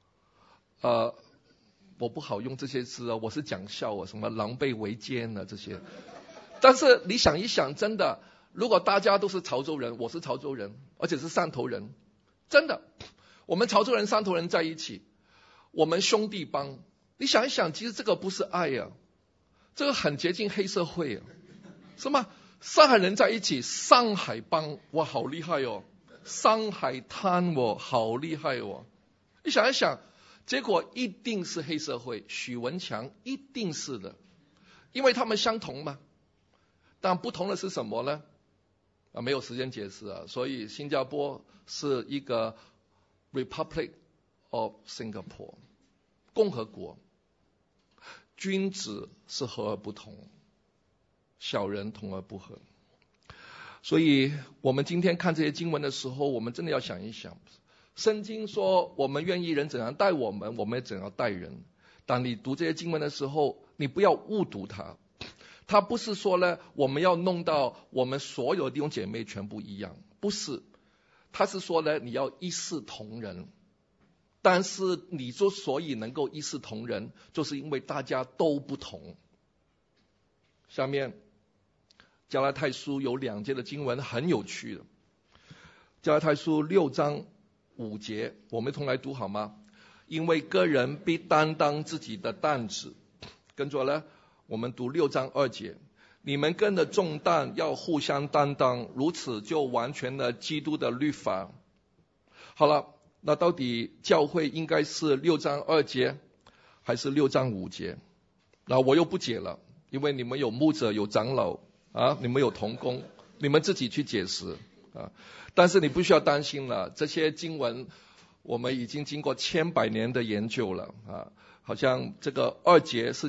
我不好用这些词啊，我是讲笑啊，什么狼狈为奸啊这些。但是你想一想，真的，如果大家都是潮州人，我是潮州人，而且是汕头人，真的，我们潮州人、汕头人在一起，我们兄弟帮，你想一想，其实这个不是爱啊，这个很接近黑社会啊，是吗？上海人在一起，上海帮，哇，好厉害哦！上海滩，我好厉害哦！你想一想，结果一定是黑社会，许文强一定是的，因为他们相同嘛。但不同的是什么呢？没有时间解释啊。所以新加坡是一个 Republic of Singapore 共和国，君子是和而不同，小人同而不和。所以我们今天看这些经文的时候，我们真的要想一想，圣经说我们愿意人怎样待我们，我们也怎样待人。当你读这些经文的时候，你不要误读它。它不是说呢，我们要弄到我们所有的弟兄姐妹全部一样，不是。它是说呢，你要一视同仁。但是你之所以能够一视同仁，就是因为大家都不同。下面加拉太书有2节的经文很有趣的。加拉太书6章5节，我们一同来读好吗？因为个人必担当自己的担子。跟着呢，我们读6章2节，你们跟的重担要互相担当，如此就完全了基督的律法。好了，那到底教会应该是6章2节还是6章5节？那我又不解了，因为你们有牧者有长老啊，你们有同工，你们自己去解释啊。但是你不需要担心了，这些经文我们已经经过千百年的研究了啊。好像这个2节是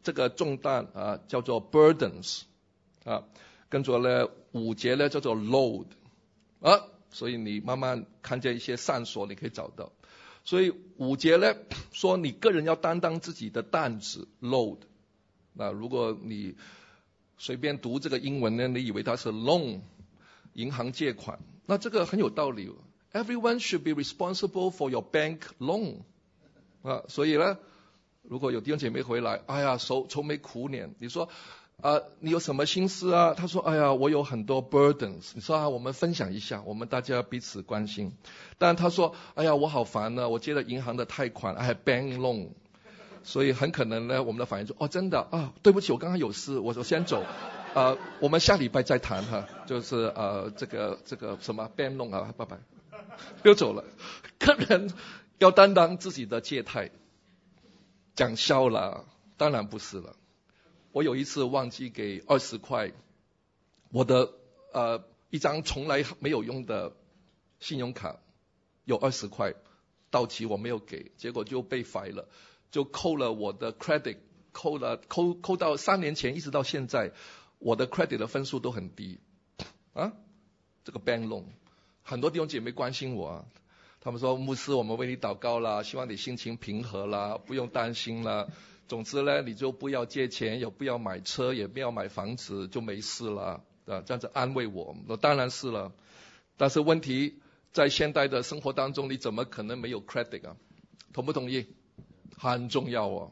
这个重担啊叫做 burdens 啊，跟着呢5节呢叫做 load 啊，所以你慢慢看见一些线索你可以找到。所以5节呢说你个人要担当自己的担子 load。那如果你随便读这个英文呢，你以为它是 loan 银行借款，那这个很有道理。Everyone should be responsible for your bank loan 啊，所以呢，如果有弟兄姐妹回来，哎呀愁眉苦脸，你说你有什么心思啊？他说，哎呀，我有很多 burdens。你说我们分享一下，我们大家彼此关心。但他说，哎呀，我好烦呢，我借了银行的贷款 ，I have bank loan。所以很可能呢，我们的反应说，真的啊，对不起，我刚刚有事，我先走。我们下礼拜再谈哈，就是这个什么 bank loan 啊，拜拜，又走了。个人要担当自己的借贷，讲笑了，当然不是了。我有一次忘记给20块，我的一张从来没有用的信用卡有20块到期，我没有给，结果就被罚了，就扣了我的 credit， 扣到3年前一直到现在，我的 credit 的分数都很低啊。这个 bank loan， 很多弟兄姐妹关心我他们说，牧师，我们为你祷告啦，希望你心情平和啦，不用担心啦。总之呢，你就不要借钱，也不要买车，也不要买房子，就没事了这样子安慰我。当然是了，但是问题在现代的生活当中，你怎么可能没有 credit 啊？同不同意？很重要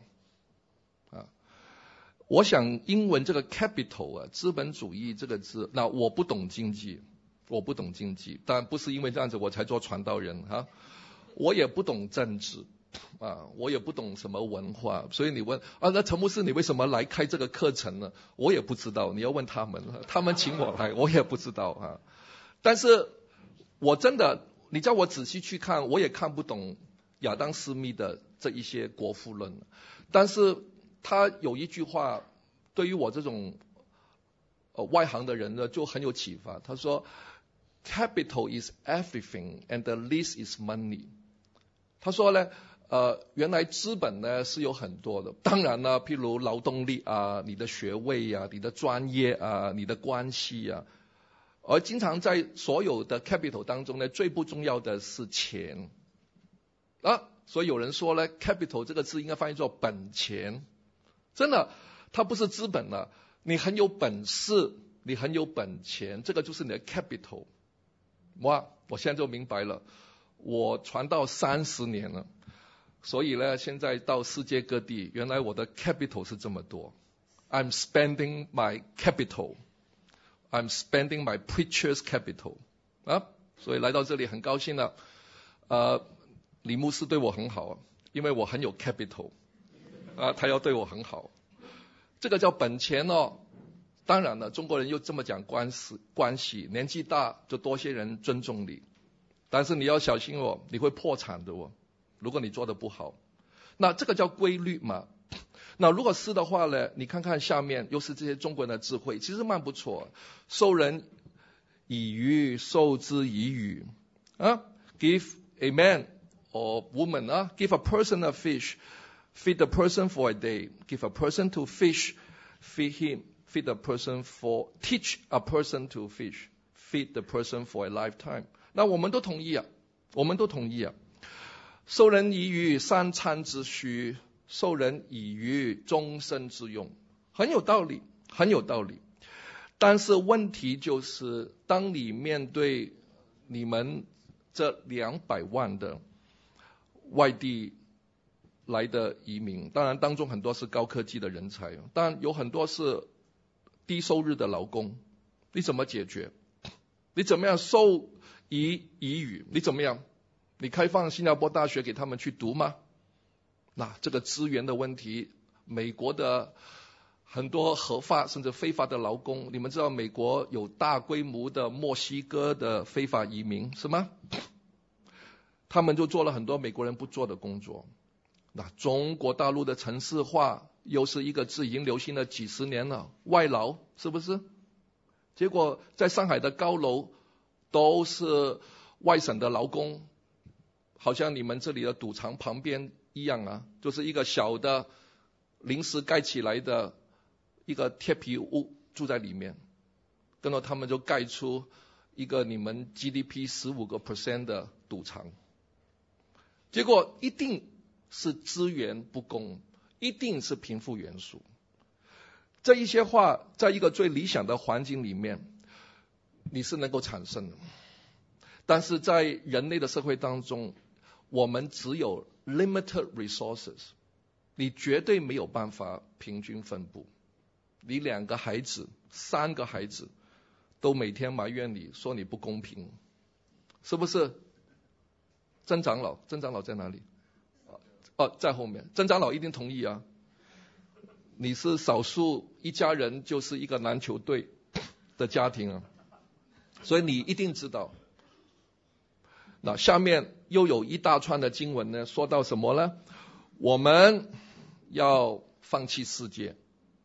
我想英文这个 capital 资本主义这个字，那我不懂经济，但不是因为这样子我才做传道人我也不懂政治我也不懂什么文化，所以你问那陈牧师你为什么来开这个课程呢？我也不知道，你要问他们，他们请我来，我也不知道但是我真的，你叫我仔细去看，我也看不懂亚当斯密的这一些国富论，但是他有一句话对于我这种外行的人呢就很有启发。他说 Capital is everything and the least is money。 他说呢原来资本呢是有很多的，当然呢譬如劳动力你的学位你的专业你的关系而经常在所有的 capital 当中呢，最不重要的是钱所以有人说呢 capital 这个字应该翻译作本钱。真的，它不是资本了，你很有本事，你很有本钱，这个就是你的 capital。 哇，我现在就明白了，我传道30年了，所以呢现在到世界各地，原来我的 capital 是这么多。 I'm spending my capital， I'm spending my preacher's capital 所以来到这里很高兴了。李牧师对我很好因为我很有 capital他要对我很好，这个叫本钱当然了，中国人又这么讲关系，年纪大就多些人尊重你，但是你要小心你会破产的如果你做得不好。那这个叫规律嘛。那如果是的话呢，你看看下面又是这些中国人的智慧，其实蛮不错。授人以鱼，授之以渔Give a man or woman give a person a fish, feed the person for a day. Give a person to fish, feed him. Feed a person for, teach a person to fish. Feed the person for a lifetime. 那我们都同意授人以鱼，三餐之需；授人以渔，终身之用。很有道理。但是问题就是，当你面对你们这200万的外地来的移民，当然当中很多是高科技的人才，但有很多是低收入的劳工，你怎么解决？你怎么样授以渔？你怎么样？你开放新加坡大学给他们去读吗？那这个资源的问题，美国的很多合法甚至非法的劳工，你们知道美国有大规模的墨西哥的非法移民是吗？他们就做了很多美国人不做的工作。那中国大陆的城市化又是一个字已经流行了几十年了，外劳是不是？结果在上海的高楼都是外省的劳工，好像你们这里的赌场旁边一样就是一个小的临时盖起来的一个铁皮屋住在里面，跟着他们就盖出一个你们 GDP 15% 的赌场。结果一定是资源不公，一定是贫富悬殊。这一些话在一个最理想的环境里面你是能够产生的，但是在人类的社会当中，我们只有 limited resources， 你绝对没有办法平均分布。你2个孩子3个孩子都每天埋怨你说你不公平，是不是？曾长老在哪里？在后面。曾长老一定同意啊。你是少数一家人就是一个篮球队的家庭啊，所以你一定知道。那下面又有一大串的经文呢，说到什么呢？我们要放弃世界。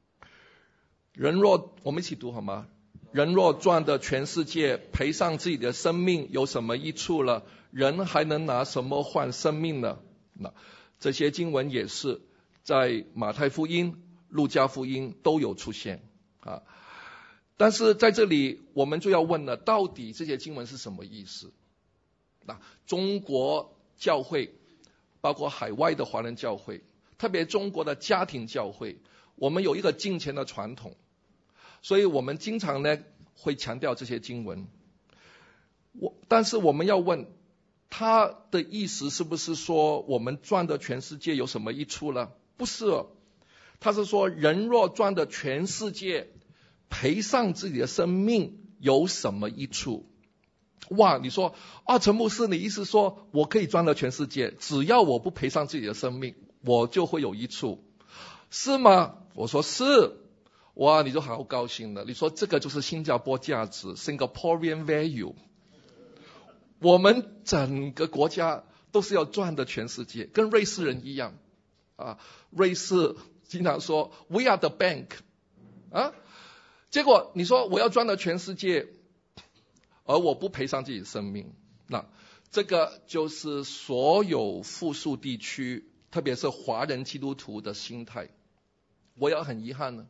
我们一起读好吗？人若赚得全世界，赔上自己的生命，有什么益处了？人还能拿什么换生命呢？那这些经文也是在马太福音、路加福音都有出现啊。但是在这里我们就要问了，到底这些经文是什么意思？那中国教会，包括海外的华人教会，特别中国的家庭教会，我们有一个敬虔的传统，所以我们经常呢会强调这些经文。但是我们要问，他的意思是不是说我们赚得全世界有什么益处了？不是哦，他是说人若赚得全世界，赔上自己的生命有什么益处？哇，你说陈牧师，你意思说我可以赚得全世界，只要我不赔上自己的生命，我就会有益处，是吗？我说是。哇，你就好高兴了。你说这个就是新加坡价值 Singaporean value， 我们整个国家都是要赚得全世界，跟瑞士人一样啊。瑞士经常说 We are the bank 啊，结果你说我要赚得全世界，而我不赔上自己的生命，那这个就是所有富庶地区，特别是华人基督徒的心态。我也很遗憾呢，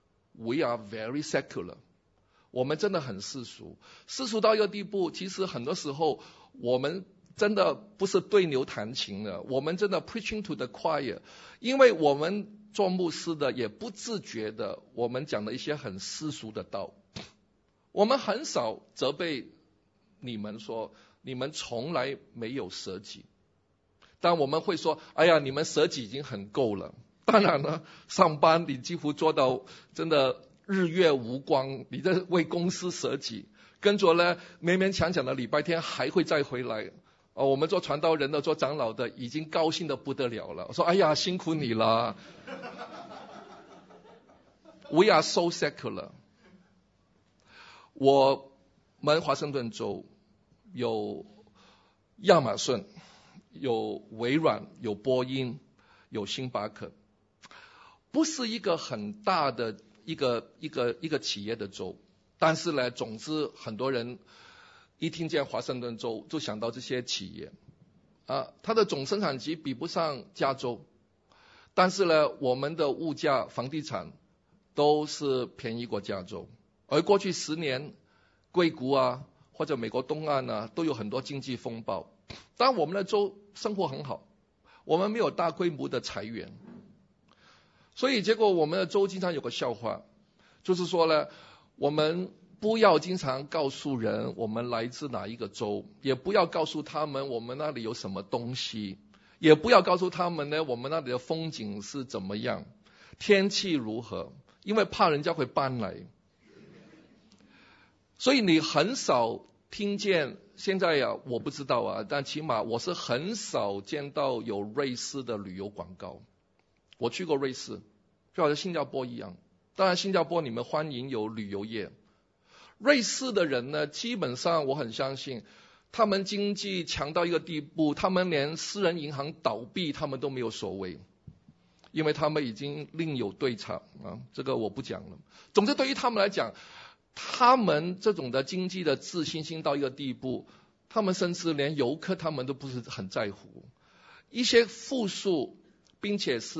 We are very secular， 我们真的很世俗，世俗到一个地步，其实很多时候我们真的不是对牛弹琴的，我们真的 preaching to the choir， 因为我们做牧师的也不自觉的，我们讲的一些很世俗的道，我们很少责备你们说你们从来没有舍己，但我们会说哎呀，你们舍己已经很够了。当然了，上班你几乎做到真的日月无光，你在为公司舍己，跟着呢勉勉强强的礼拜天还会再回来。我们做传道人的做长老的已经高兴的不得了了，我说哎呀辛苦你了。We are so secular。 我们华盛顿州有亚马逊，有微软，有波音，有星巴克，不是一个很大的一个企业的州，但是呢，总之很多人一听见华盛顿州就想到这些企业它的总生产值比不上加州，但是呢，我们的物价、房地产都是便宜过加州。而过去10年，硅谷或者美国东岸都有很多经济风暴，但我们的州生活很好，我们没有大规模的裁员，所以结果我们的州经常有个笑话，就是说呢，我们不要经常告诉人我们来自哪一个州，也不要告诉他们我们那里有什么东西，也不要告诉他们呢我们那里的风景是怎么样，天气如何，因为怕人家会搬来。所以你很少听见，现在我不知道但起码我是很少见到有瑞士的旅游广告。我去过瑞士，就好像新加坡一样，当然新加坡你们欢迎有旅游业，瑞士的人呢，基本上我很相信他们经济强到一个地步，他们连私人银行倒闭他们都没有所谓，因为他们已经另有对策这个我不讲了。总之对于他们来讲，他们这种的经济的自信心到一个地步，他们甚至连游客他们都不是很在乎。一些富庶并且是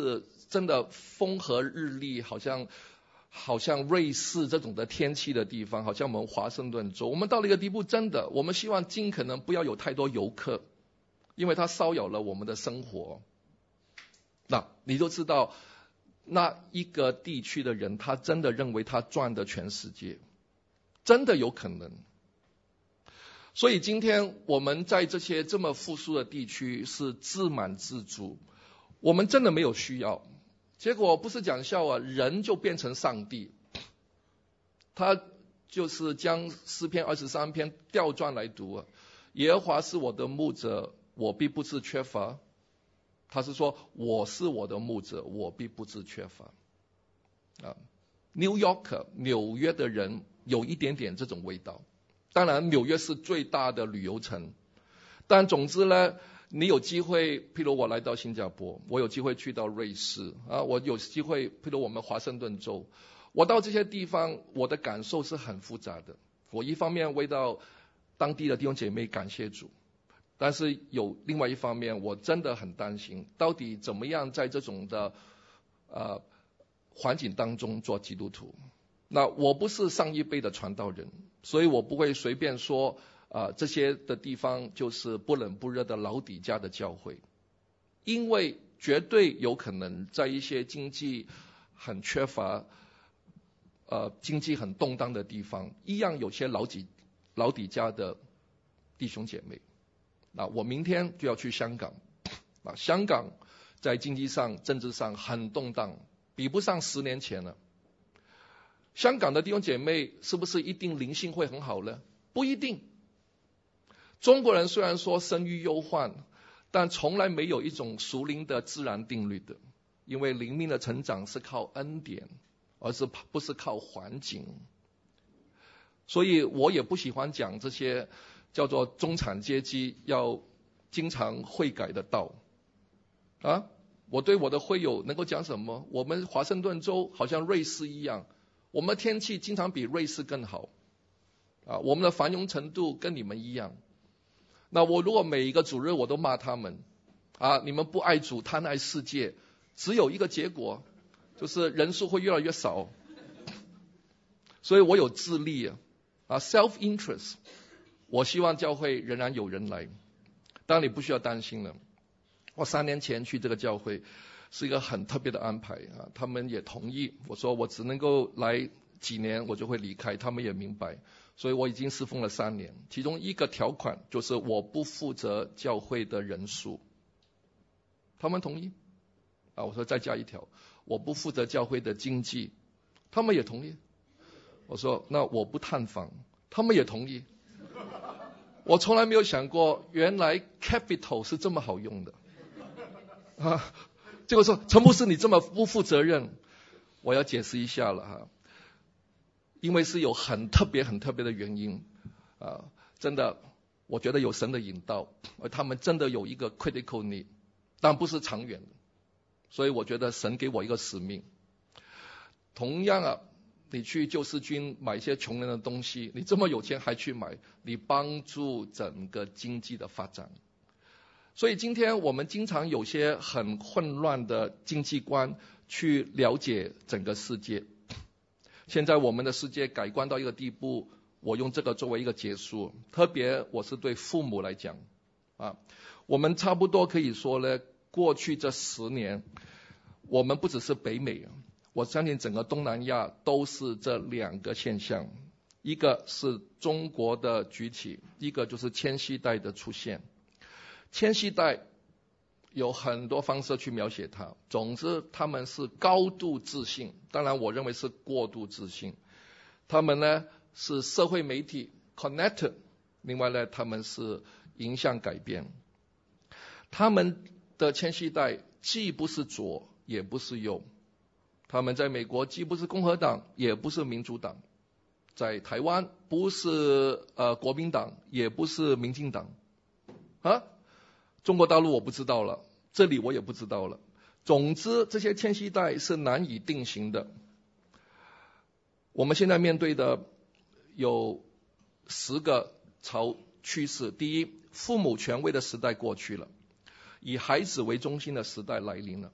真的风和日丽，好像瑞士这种的天气的地方，好像我们华盛顿州，我们到了一个地步，真的，我们希望尽可能不要有太多游客，因为它骚扰了我们的生活。那你就知道，那一个地区的人，他真的认为他赚的全世界，真的有可能。所以今天我们在这些这么富庶的地区是自满自足，我们真的没有需要。结果不是讲笑啊，人就变成上帝。他就是将诗篇23篇调转来读啊，耶和华是我的牧者，我必不致缺乏。他是说我是我的牧者，我必不致缺乏。New York 纽约的人有一点点这种味道。当然纽约是最大的旅游城，但总之呢，你有机会，譬如我来到新加坡，我有机会去到瑞士啊，我有机会，譬如我们华盛顿州，我到这些地方，我的感受是很复杂的。我一方面为到当地的弟兄姐妹感谢主，但是有另外一方面，我真的很担心，到底怎么样在这种的环境当中做基督徒。那我不是上一辈的传道人，所以我不会随便说这些的地方就是不冷不热的老底家的教会，因为绝对有可能在一些经济很缺乏经济很动荡的地方，一样有些老底家的弟兄姐妹。那我明天就要去香港，香港在经济上政治上很动荡，比不上10年前了。香港的弟兄姐妹是不是一定灵性会很好呢？不一定。中国人虽然说生育忧患，但从来没有一种属灵的自然定律的，因为灵命的成长是靠恩典，而不是靠环境。所以我也不喜欢讲这些叫做中产阶级要经常悔改的道啊。我对我的会友能够讲什么？我们华盛顿州好像瑞士一样，我们天气经常比瑞士更好啊，我们的繁荣程度跟你们一样。那我如果每一个主日我都骂他们啊，你们不爱主贪爱世界，只有一个结果，就是人数会越来越少。所以我有自利啊 self interest， 我希望教会仍然有人来。当然你不需要担心了，我3年前去这个教会是一个很特别的安排啊，他们也同意。我说我只能够来几年，我就会离开，他们也明白。所以我已经侍奉了3年，其中一个条款就是我不负责教会的人数，他们同意啊。我说再加一条，我不负责教会的经济，他们也同意。我说那我不探访，他们也同意。我从来没有想过原来 capital 是这么好用的啊。结果说陈牧师你这么不负责任，我要解释一下了哈。因为是有很特别的原因啊，真的我觉得有神的引导，而他们真的有一个 critical need， 但不是长远的，所以我觉得神给我一个使命。同样啊，你去救世军买一些穷人的东西，你这么有钱还去买，你帮助整个经济的发展。所以今天我们经常有些很混乱的经济观去了解整个世界。现在我们的世界改观到一个地步，我用这个作为一个结束。特别我是对父母来讲啊，我们差不多可以说呢，过去这10年，我们不只是北美，我相信整个东南亚都是这2个现象，一个是中国的崛起，一个就是千禧代的出现。千禧代有很多方式去描写它，总之他们是高度自信，当然我认为是过度自信。他们呢是社会媒体 connected， 另外呢他们是影响改变。他们的千禧代既不是左也不是右，他们在美国既不是共和党也不是民主党，在台湾不是国民党也不是民进党啊。中国大陆我不知道了，这里我也不知道了。总之这些千禧代是难以定型的。我们现在面对的有10个趋势。第一，父母权威的时代过去了，以孩子为中心的时代来临了。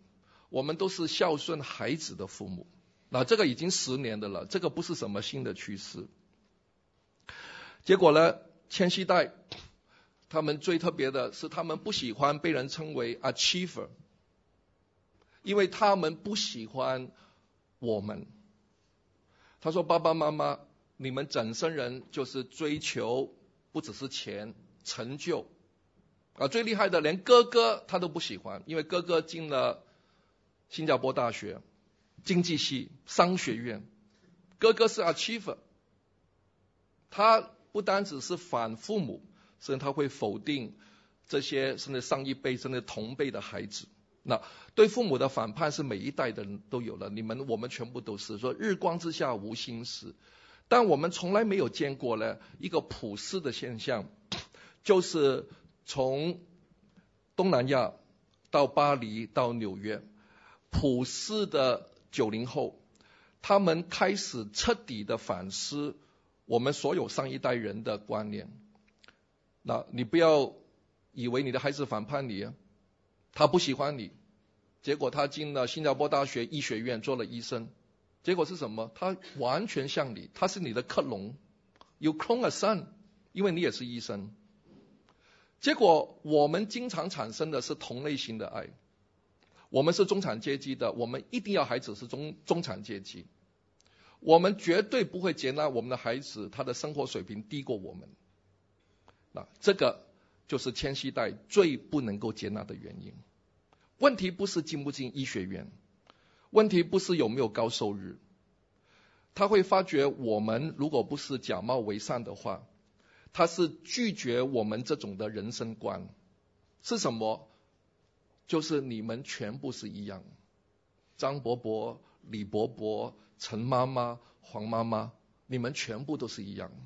我们都是孝顺孩子的父母。那这个已经10年的了，这个不是什么新的趋势。结果呢，千禧代他们最特别的是，他们不喜欢被人称为 achiever， 因为他们不喜欢我们。他说，爸爸妈妈，你们整生人就是追求不只是钱、成就最厉害的连哥哥他都不喜欢，因为哥哥进了新加坡大学经济系商学院，哥哥是 achiever， 他不单只是反父母，甚至他会否定这些甚至上一辈甚至同辈的孩子。那对父母的反叛是每一代的人都有了，我们全部都是说日光之下无心事。但我们从来没有见过呢一个普世的现象，就是从东南亚到巴黎到纽约，普世的90后，他们开始彻底的反思我们所有上一代人的观念。那你不要以为你的孩子反叛你他不喜欢你，结果他进了新加坡大学医学院做了医生，结果是什么？他完全像你，他是你的克隆 ，You clone a son， 因为你也是医生。结果我们经常产生的是同类型的爱。我们是中产阶级的，我们一定要孩子是中产阶级，我们绝对不会接纳我们的孩子他的生活水平低过我们。那这个就是千禧代最不能够接纳的原因。问题不是进不进医学院，问题不是有没有高收入，他会发觉我们如果不是假冒为善的话，他是拒绝我们这种的人生观。是什么？就是你们全部是一样，张伯伯、李伯伯、陈妈妈、黄妈妈，你们全部都是一样。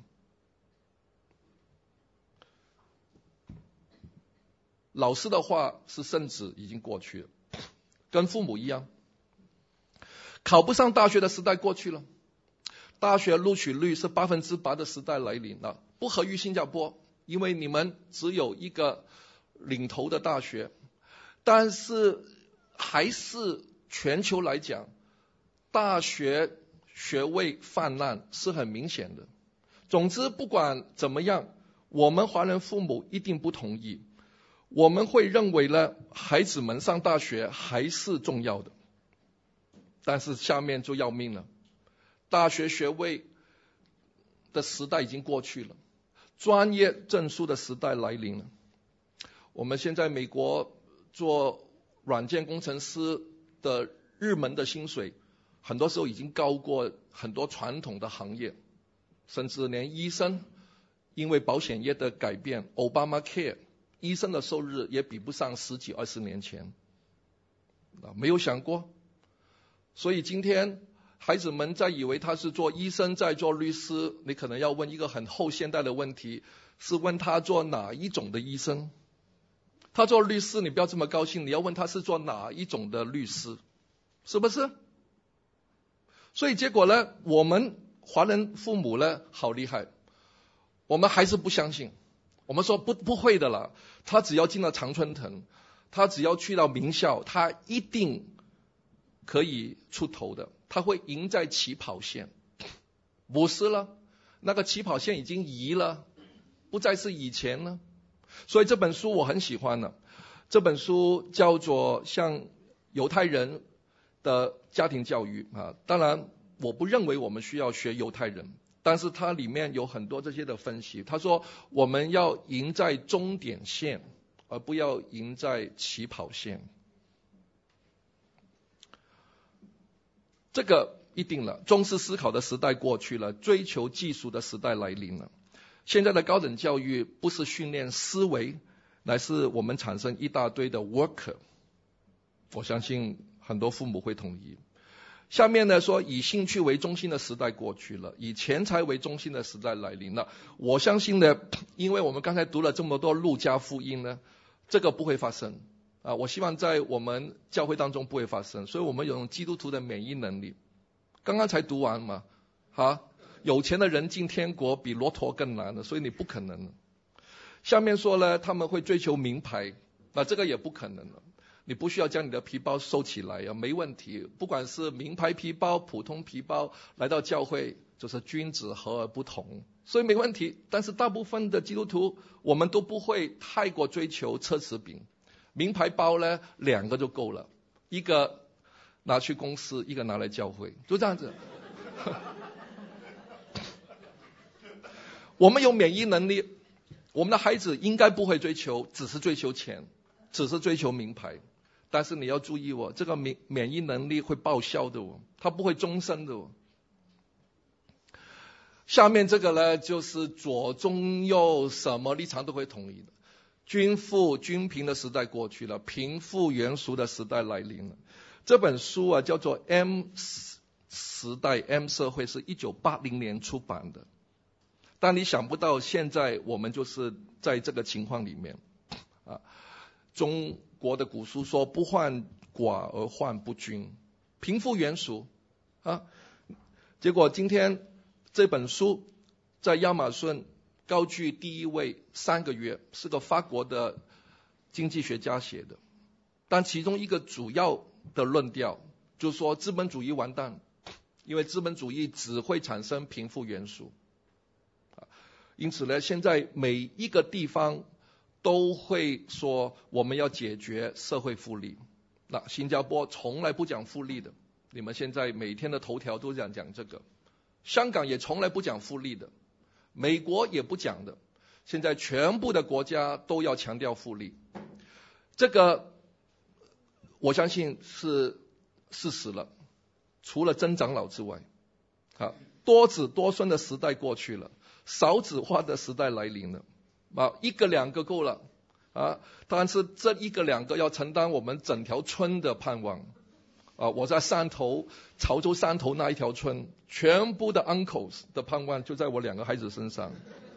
老师的话是圣旨已经过去了，跟父母一样。考不上大学的时代过去了，大学录取率是8%的时代来临了，不合于新加坡，因为你们只有一个领头的大学。但是还是全球来讲，大学学位泛滥是很明显的。总之不管怎么样，我们华人父母一定不同意，我们会认为呢，孩子们上大学还是重要的。但是下面就要命了，大学学位的时代已经过去了，专业证书的时代来临了。我们现在美国做软件工程师的入门的薪水，很多时候已经高过很多传统的行业，甚至连医生，因为保险业的改变 Obamacare， 医生的收入也比不上10几20年前。没有想过。所以今天孩子们在以为他是做医生在做律师，你可能要问一个很后现代的问题，是问他做哪一种的医生。他做律师你不要这么高兴，你要问他是做哪一种的律师，是不是？所以结果呢，我们华人父母呢好厉害，我们还是不相信。我们说不会的啦，他只要进了常春藤，他只要去到名校，他一定可以出头的，他会赢在起跑线。不是了，那个起跑线已经移了，不再是以前了。所以这本书我很喜欢了，这本书叫做像犹太人的家庭教育当然我不认为我们需要学犹太人，但是它里面有很多这些的分析。他说我们要赢在终点线，而不要赢在起跑线。这个一定了，中式思考的时代过去了，追求技术的时代来临了。现在的高等教育不是训练思维，乃是我们产生一大堆的 worker。 我相信很多父母会同意。下面呢说以兴趣为中心的时代过去了，以钱财为中心的时代来临了。我相信呢，因为我们刚才读了这么多路加福音呢，这个不会发生我希望在我们教会当中不会发生，所以我们有基督徒的免疫能力。刚刚才读完嘛有钱的人进天国比骆驼更难的，所以你不可能。下面说呢，他们会追求名牌，那这个也不可能了。 你不需要将你的皮包收起来啊，没问题。不管是名牌皮包、普通皮包，来到教会就是君子和而不同，所以没问题。但是大部分的基督徒，我们都不会太过追求奢侈品。名牌包呢，2个就够了，一个拿去公司，一个拿来教会，就这样子。我们有免疫能力，我们的孩子应该不会追求，只是追求钱，只是追求名牌。但是你要注意这个免疫能力会报销的它不会终身的下面这个呢，就是左中右什么立场都会统一的。均富均贫的时代过去了，贫富悬殊的时代来临了。这本书叫做 M 时代 M 社会，是1980年出版的。但你想不到现在我们就是在这个情况里面中国的古书说不患寡而患不均，贫富悬殊结果今天这本书在亚马逊高居第1位3个月，是个法国的经济学家写的。但其中一个主要的论调就是说资本主义完蛋，因为资本主义只会产生贫富悬殊。因此呢，现在每一个地方都会说我们要解决社会福利。那新加坡从来不讲福利的，你们现在每天的头条都讲这个。香港也从来不讲福利的，美国也不讲的。现在全部的国家都要强调福利，这个我相信是事实了。除了曾长老之外，多子多孙的时代过去了，少子化的时代来临了。1个2个够了但是这1个2个要承担我们整条村的盼望我在潮州汕头那一条村，全部的 uncles 的盼望就在我2个孩子身上。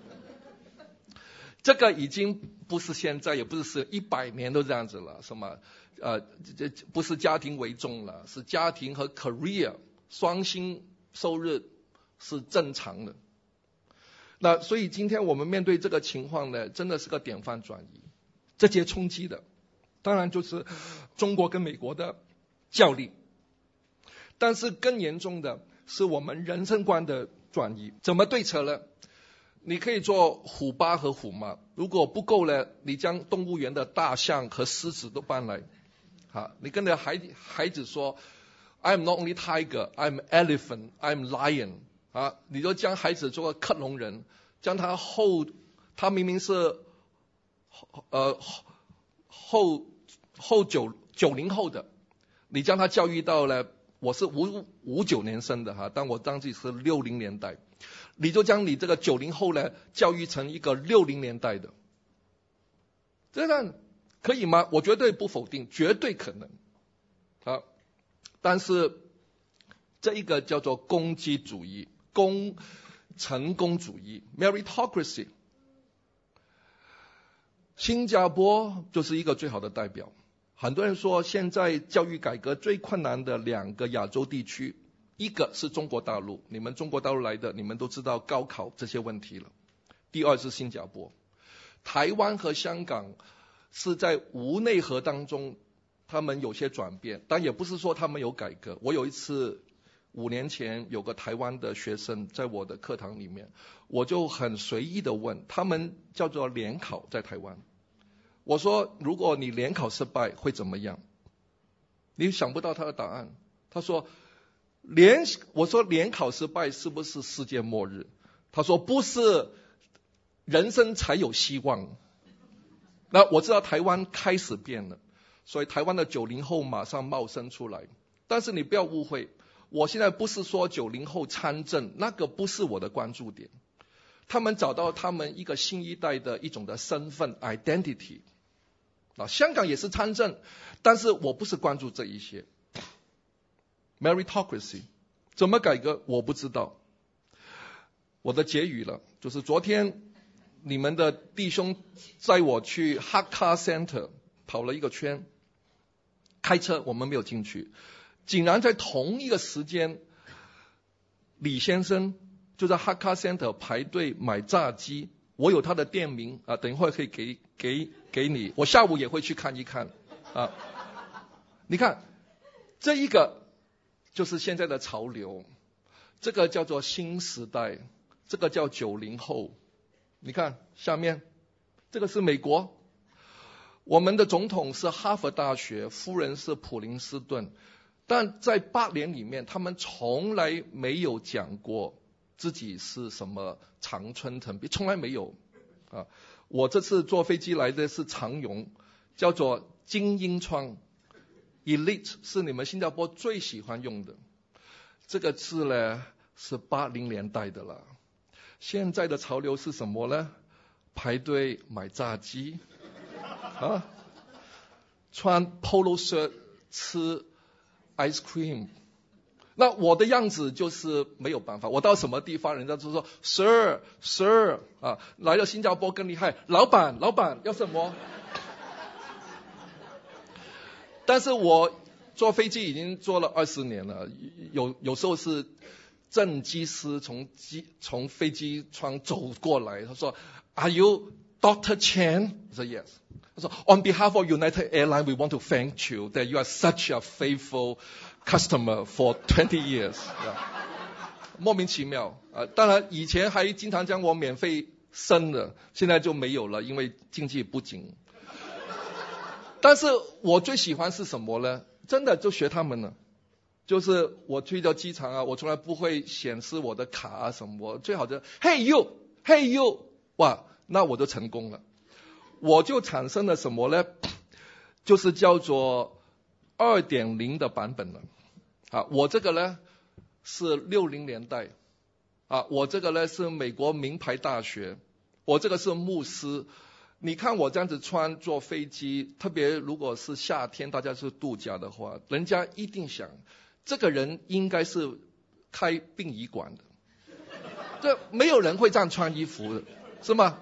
这个已经不是现在，也不是100年都这样子了。什么这不是家庭为重了，是家庭和 career 双薪收入是正常的。那所以今天我们面对这个情况呢，真的是个典范转移。这些冲击的当然就是中国跟美国的较力，但是更严重的是我们人生观的转移。怎么对策呢？你可以做虎爸和虎妈，如果不够呢，你将动物园的大象和狮子都搬来你跟着孩子说 I'm not only tiger, I'm elephant, I'm lion 你就将孩子做个克隆人，将他明明是后90后的，你将他教育到了，我是59年生的但我当时是60年代，你就将你这个90后呢教育成一个60年代的，这样可以吗？我绝对不否定，绝对可能但是这一个叫做功绩主义、成功主义 meritocracy， 新加坡就是一个最好的代表。很多人说现在教育改革最困难的2个亚洲地区，一个是中国大陆，你们中国大陆来的，你们都知道高考这些问题了。第2是新加坡。台湾和香港是在无内河当中他们有些转变，但也不是说他们有改革。我有一次5年前有个台湾的学生在我的课堂里面，我就很随意的问，他们叫做联考在台湾，我说如果你联考失败会怎么样？你想不到他的答案，他说我说联考失败是不是世界末日？他说不是，人生才有希望。那我知道台湾开始变了，所以台湾的90后马上冒生出来。但是你不要误会，我现在不是说90后参政，那个不是我的关注点。他们找到他们一个新一代的一种的身份 identity。香港也是参政，但是我不是关注这一些。meritocracy 怎么改革我不知道。我的结语了，就是昨天你们的弟兄载我去 Hakka Center 跑了一个圈，开车我们没有进去，竟然在同一个时间，李先生就在 Hakka Center 排队买炸鸡，我有他的店名等一会儿可以给你，我下午也会去看一看你看，这一个就是现在的潮流，这个叫做新时代，这个叫90后。你看下面，这个是美国，我们的总统是哈佛大学，夫人是普林斯顿，但在8年里面，他们从来没有讲过自己是什么常春藤，从来没有啊。我这次坐飞机来的是长荣，叫做精英窗 ，Elite 是你们新加坡最喜欢用的。这个字呢是80年代的了。现在的潮流是什么呢？排队买炸鸡，啊，穿 polo shirt 吃 ice cream。那我的样子就是没有办法，我到什么地方人家就说 Sir 啊，来了新加坡更厉害，老板要什么？但是我坐飞机已经坐了20年了，有时候是正机师从飞机窗走过来，他说 Are you Dr. Chen? 我说 Yes。他说 On behalf of United Airlines, we want to thank you that you are such a faithful customer for 20 years。莫名其妙啊！当然以前还经常将我免费升的，现在就没有了，因为经济不景。但是我最喜欢是什么呢？真的就学他们了。就是我去到机场啊，我从来不会显示我的卡啊什么，最好的 Hey you， 哇，那我就成功了。我就产生了什么呢？就是叫做 2.0 的版本了。啊，我这个呢是60年代，啊，我这个呢是美国名牌大学，我这个是牧师。你看我这样子穿坐飞机，特别如果是夏天大家是度假的话，人家一定想这个人应该是开殡仪馆的，这没有人会这样穿衣服的，是吗？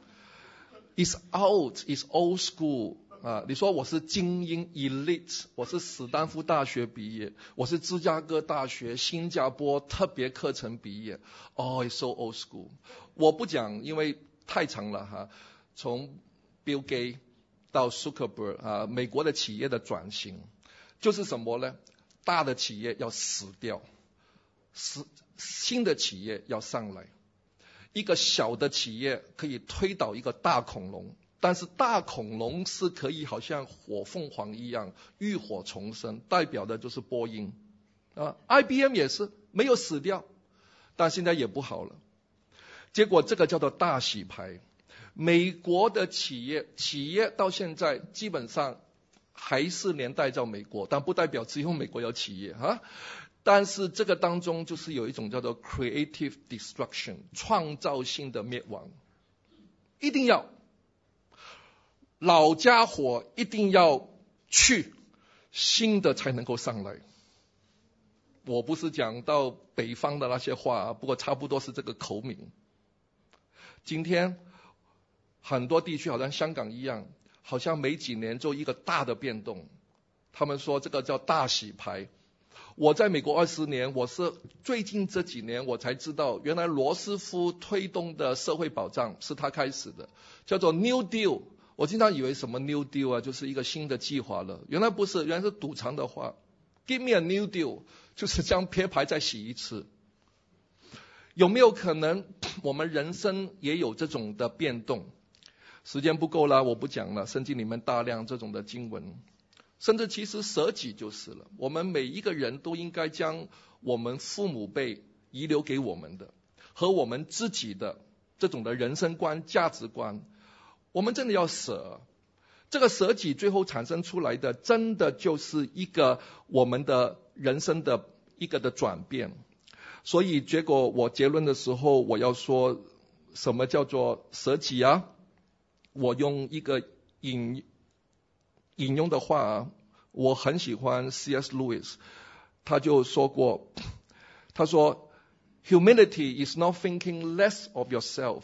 It's out, it's old school 啊！你说我是精英 elite， 我是史丹福大学毕业，我是芝加哥大学新加坡特别课程毕业。Oh, it's so old school。我不讲，因为太长了哈。从 Bill Gates 到 Zuckerberg 啊，美国的企业的转型就是什么呢？大的企业要死掉，新的企业要上来。一个小的企业可以推倒一个大恐龙，但是大恐龙是可以好像火凤凰一样浴火重生，代表的就是波音啊 ，IBM 也是没有死掉，但现在也不好了。结果这个叫做大洗牌。美国的企业到现在基本上还是连带到美国，但不代表只有美国有企业啊。但是这个当中就是有一种叫做 creative destruction， 创造性的灭亡，一定要老家伙一定要去，新的才能够上来。我不是讲到北方的那些话，不过差不多是这个口吻。今天很多地区好像香港一样，好像每几年做一个大的变动，他们说这个叫大洗牌。我在美国20年，我是最近这几年我才知道，原来罗斯福推动的社会保障是他开始的，叫做 New Deal。我经常以为什么 New Deal 啊，就是一个新的计划了，原来不是，原来是赌场的话 ，Give me a New Deal， 就是将贴牌再洗一次。有没有可能我们人生也有这种的变动？时间不够了，我不讲了，圣经里面大量这种的经文。甚至其实舍己就是了，我们每一个人都应该将我们父母辈遗留给我们的和我们自己的这种的人生观价值观，我们真的要舍。这个舍己最后产生出来的真的就是一个我们的人生的一个的转变。所以结果我结论的时候，我要说什么叫做舍己啊？我用一个引用的话啊，我很喜欢 C.S. Lewis， 他就说过，他说 Humility is not thinking less of yourself,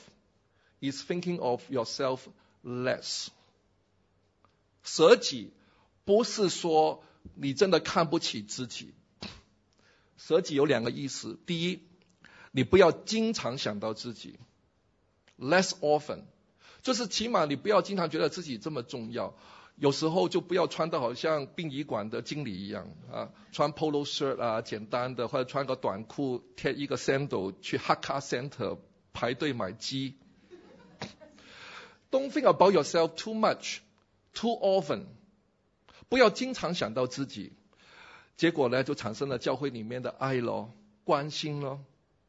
is thinking of yourself less。 舍己不是说你真的看不起自己，舍己有2个意思。第一，你不要经常想到自己 less often， 就是起码你不要经常觉得自己这么重要。 有时候就不要穿得好像殡仪馆的经理一样啊，穿 polo shirt 啊，简单的，或者穿个短裤，贴一个 sandal 去 Hakka Center 排队买鸡。Don't think about yourself too much, too often. 不要经常想到自己，结果呢就产生了教会里面的爱咯，关心咯。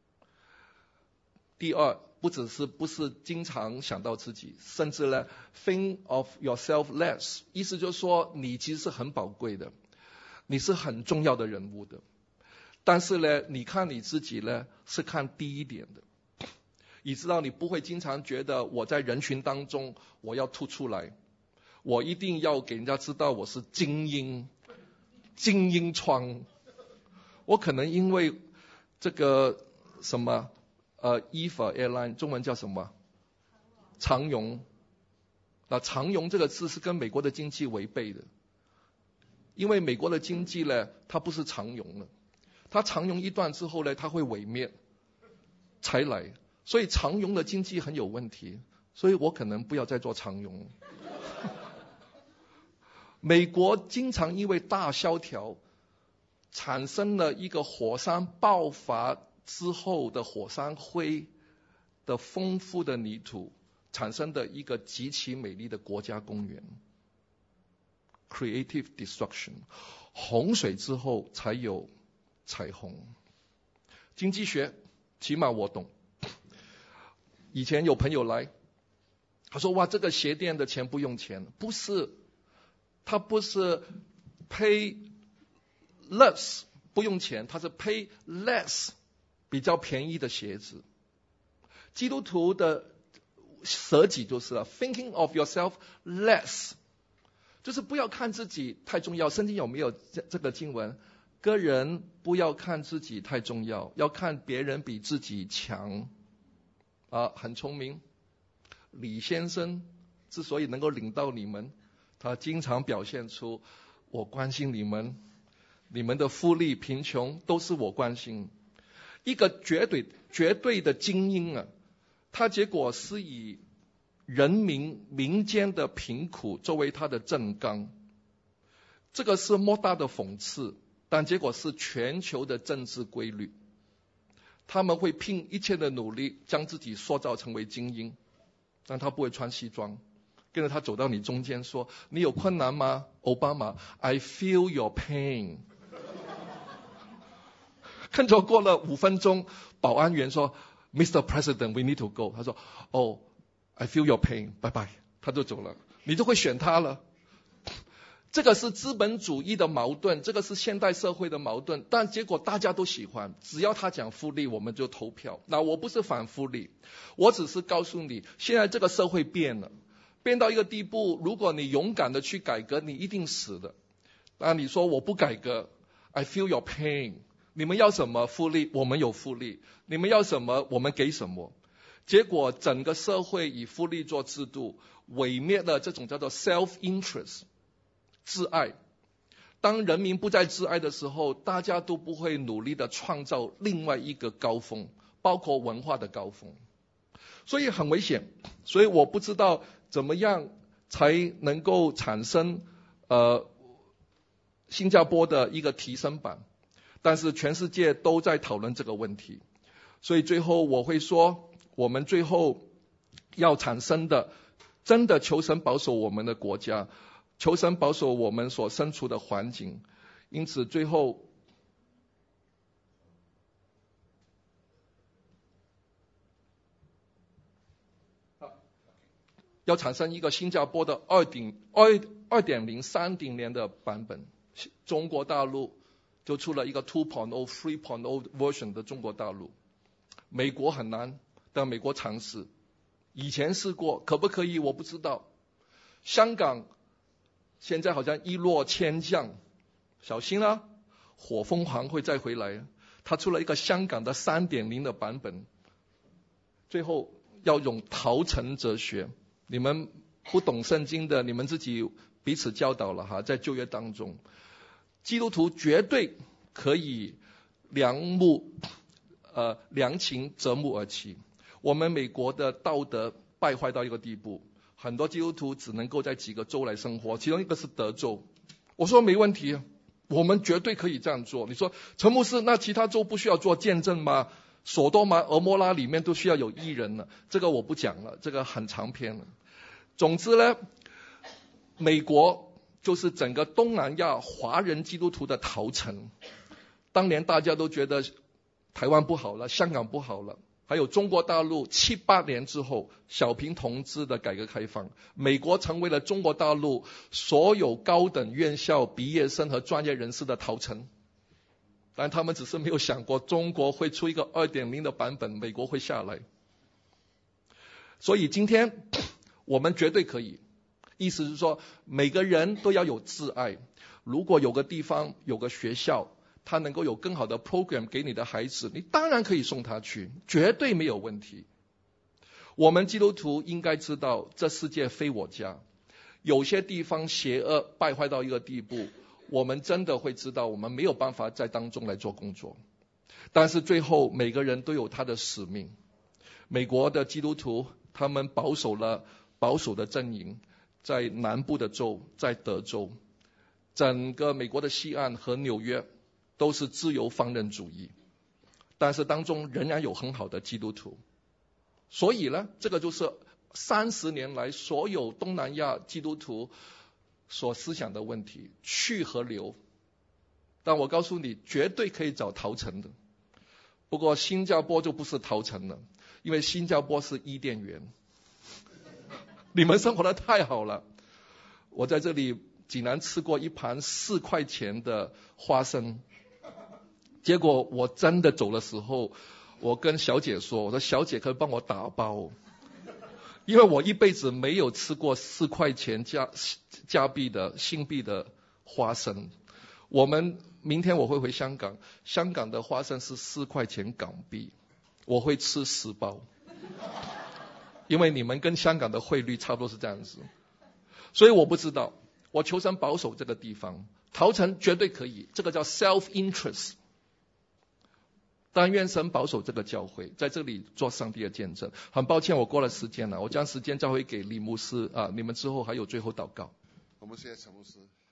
第二，不是经常想到自己，甚至呢 think of yourself less， 意思就是说你其实是很宝贵的，你是很重要的人物的，但是呢你看你自己呢是看低一点的，你知道你不会经常觉得我在人群当中我要突出来，我一定要给人家知道我是精英窗，我可能因为这个什么EVA Airline 中文叫什么？长荣。那长荣这个字是跟美国的经济违背的，因为美国的经济呢，它不是长荣了，它长荣一段之后呢，它会毁灭才来，所以长荣的经济很有问题，所以我可能不要再做长荣。美国经常因为大萧条产生了一个火山爆发之后的火山灰的丰富的泥土产生的一个极其美丽的国家公园。 Creative destruction， 洪水之后才有彩虹。经济学起码我懂，以前有朋友来，他说哇这个鞋店的钱不用钱，不是，他不是 pay less 不用钱，他是 pay less 比较便宜的鞋子。基督徒的舍己就是了 thinking of yourself less， 就是不要看自己太重要。圣经有没有这个经文？个人不要看自己太重要，要看别人比自己强。很聪明。李先生之所以能够领到你们，他经常表现出我关心你们，你们的富丽贫穷都是我关心。一个绝对的精英啊，他结果是以民间的贫苦作为他的正纲，这个是莫大的讽刺，但结果是全球的政治规律。他们会拼一切的努力将自己塑造成为精英，但他不会穿西装，跟着他走到你中间说，你有困难吗？奥巴马 I feel your pain。 跟着过了5分钟，保安员说 Mr. President we need to go， 他说I feel your pain， 拜拜，他就走了，你就会选他了。这个是资本主义的矛盾，这个是现代社会的矛盾，但结果大家都喜欢，只要他讲福利我们就投票。那我不是反福利，我只是告诉你现在这个社会变了，变到一个地步，如果你勇敢的去改革，你一定死的。那你说我不改革 I feel your pain， 你们要什么福利我们有福利，你们要什么我们给什么。结果整个社会以福利做制度，毁灭了这种叫做 self-interest自爱。当人民不再自爱的时候，大家都不会努力的创造另外一个高峰，包括文化的高峰，所以很危险。所以我不知道怎么样才能够产生新加坡的一个提升版，但是全世界都在讨论这个问题。所以最后我会说，我们最后要产生的，真的求神保守我们的国家，求神保守我们所身处的环境。因此最后要产生一个新加坡的 2.0 3.0的版本。中国大陆就出了一个 2.0 3.0 version 的中国大陆。美国很难，但美国尝试，以前试过，可不可以我不知道。香港现在好像一落千丈，小心啊，火凤凰会再回来。他出了一个香港的 3.0 的版本。最后要用陶成哲学，你们不懂圣经的，你们自己彼此教导了哈，在旧约当中，基督徒绝对可以良禽择木而栖。我们美国的道德败坏到一个地步， 很多基督徒只能够在几个州来生活，其中一个是德州。我说没问题，我们绝对可以这样做。你说陈牧师，那其他州不需要做见证吗？索多玛、俄摩拉里面都需要有义人了，这个我不讲了，这个很长篇了。总之呢，美国就是整个东南亚华人基督徒的陶城。当年大家都觉得台湾不好了，香港不好了，还有中国大陆7、8年之后，小平同志的改革开放，美国成为了中国大陆所有高等院校毕业生和专业人士的陶城。但他们只是没有想过中国会出一个 2.0 的版本，美国会下来。所以今天我们绝对可以，意思是说每个人都要有自爱。如果有个地方有个学校，他能够有更好的 program 给你的孩子，你当然可以送他去，绝对没有问题。我们基督徒应该知道，这世界非我家，有些地方邪恶败坏到一个地步，我们真的会知道我们没有办法在当中来做工作。但是最后每个人都有他的使命。美国的基督徒他们保守的阵营，在南部的州，在德州，整个美国的西岸和纽约都是自由放任主义，但是当中仍然有很好的基督徒。所以呢，这个就是30年来所有东南亚基督徒所思想的问题，去和留。但我告诉你，绝对可以找陶城的。不过新加坡就不是陶城了，因为新加坡是伊甸园。你们生活的太好了。我在这里济南吃过一盘4块钱的花生，结果我真的走的时候，我跟小姐说，我说小姐可以帮我打包，因为我一辈子没有吃过4块钱加币的新币的花生。明天我会回香港，香港的花生是4块钱港币，我会吃10包，因为你们跟香港的汇率差不多是这样子。所以我不知道，我求神保守这个地方，陶城绝对可以，这个叫 self-interest。但愿神保守这个教会，在这里做上帝的见证。很抱歉我过了时间了，我将时间交回给李牧师啊，你们之后还有最后祷告。 我们谢谢陈牧师。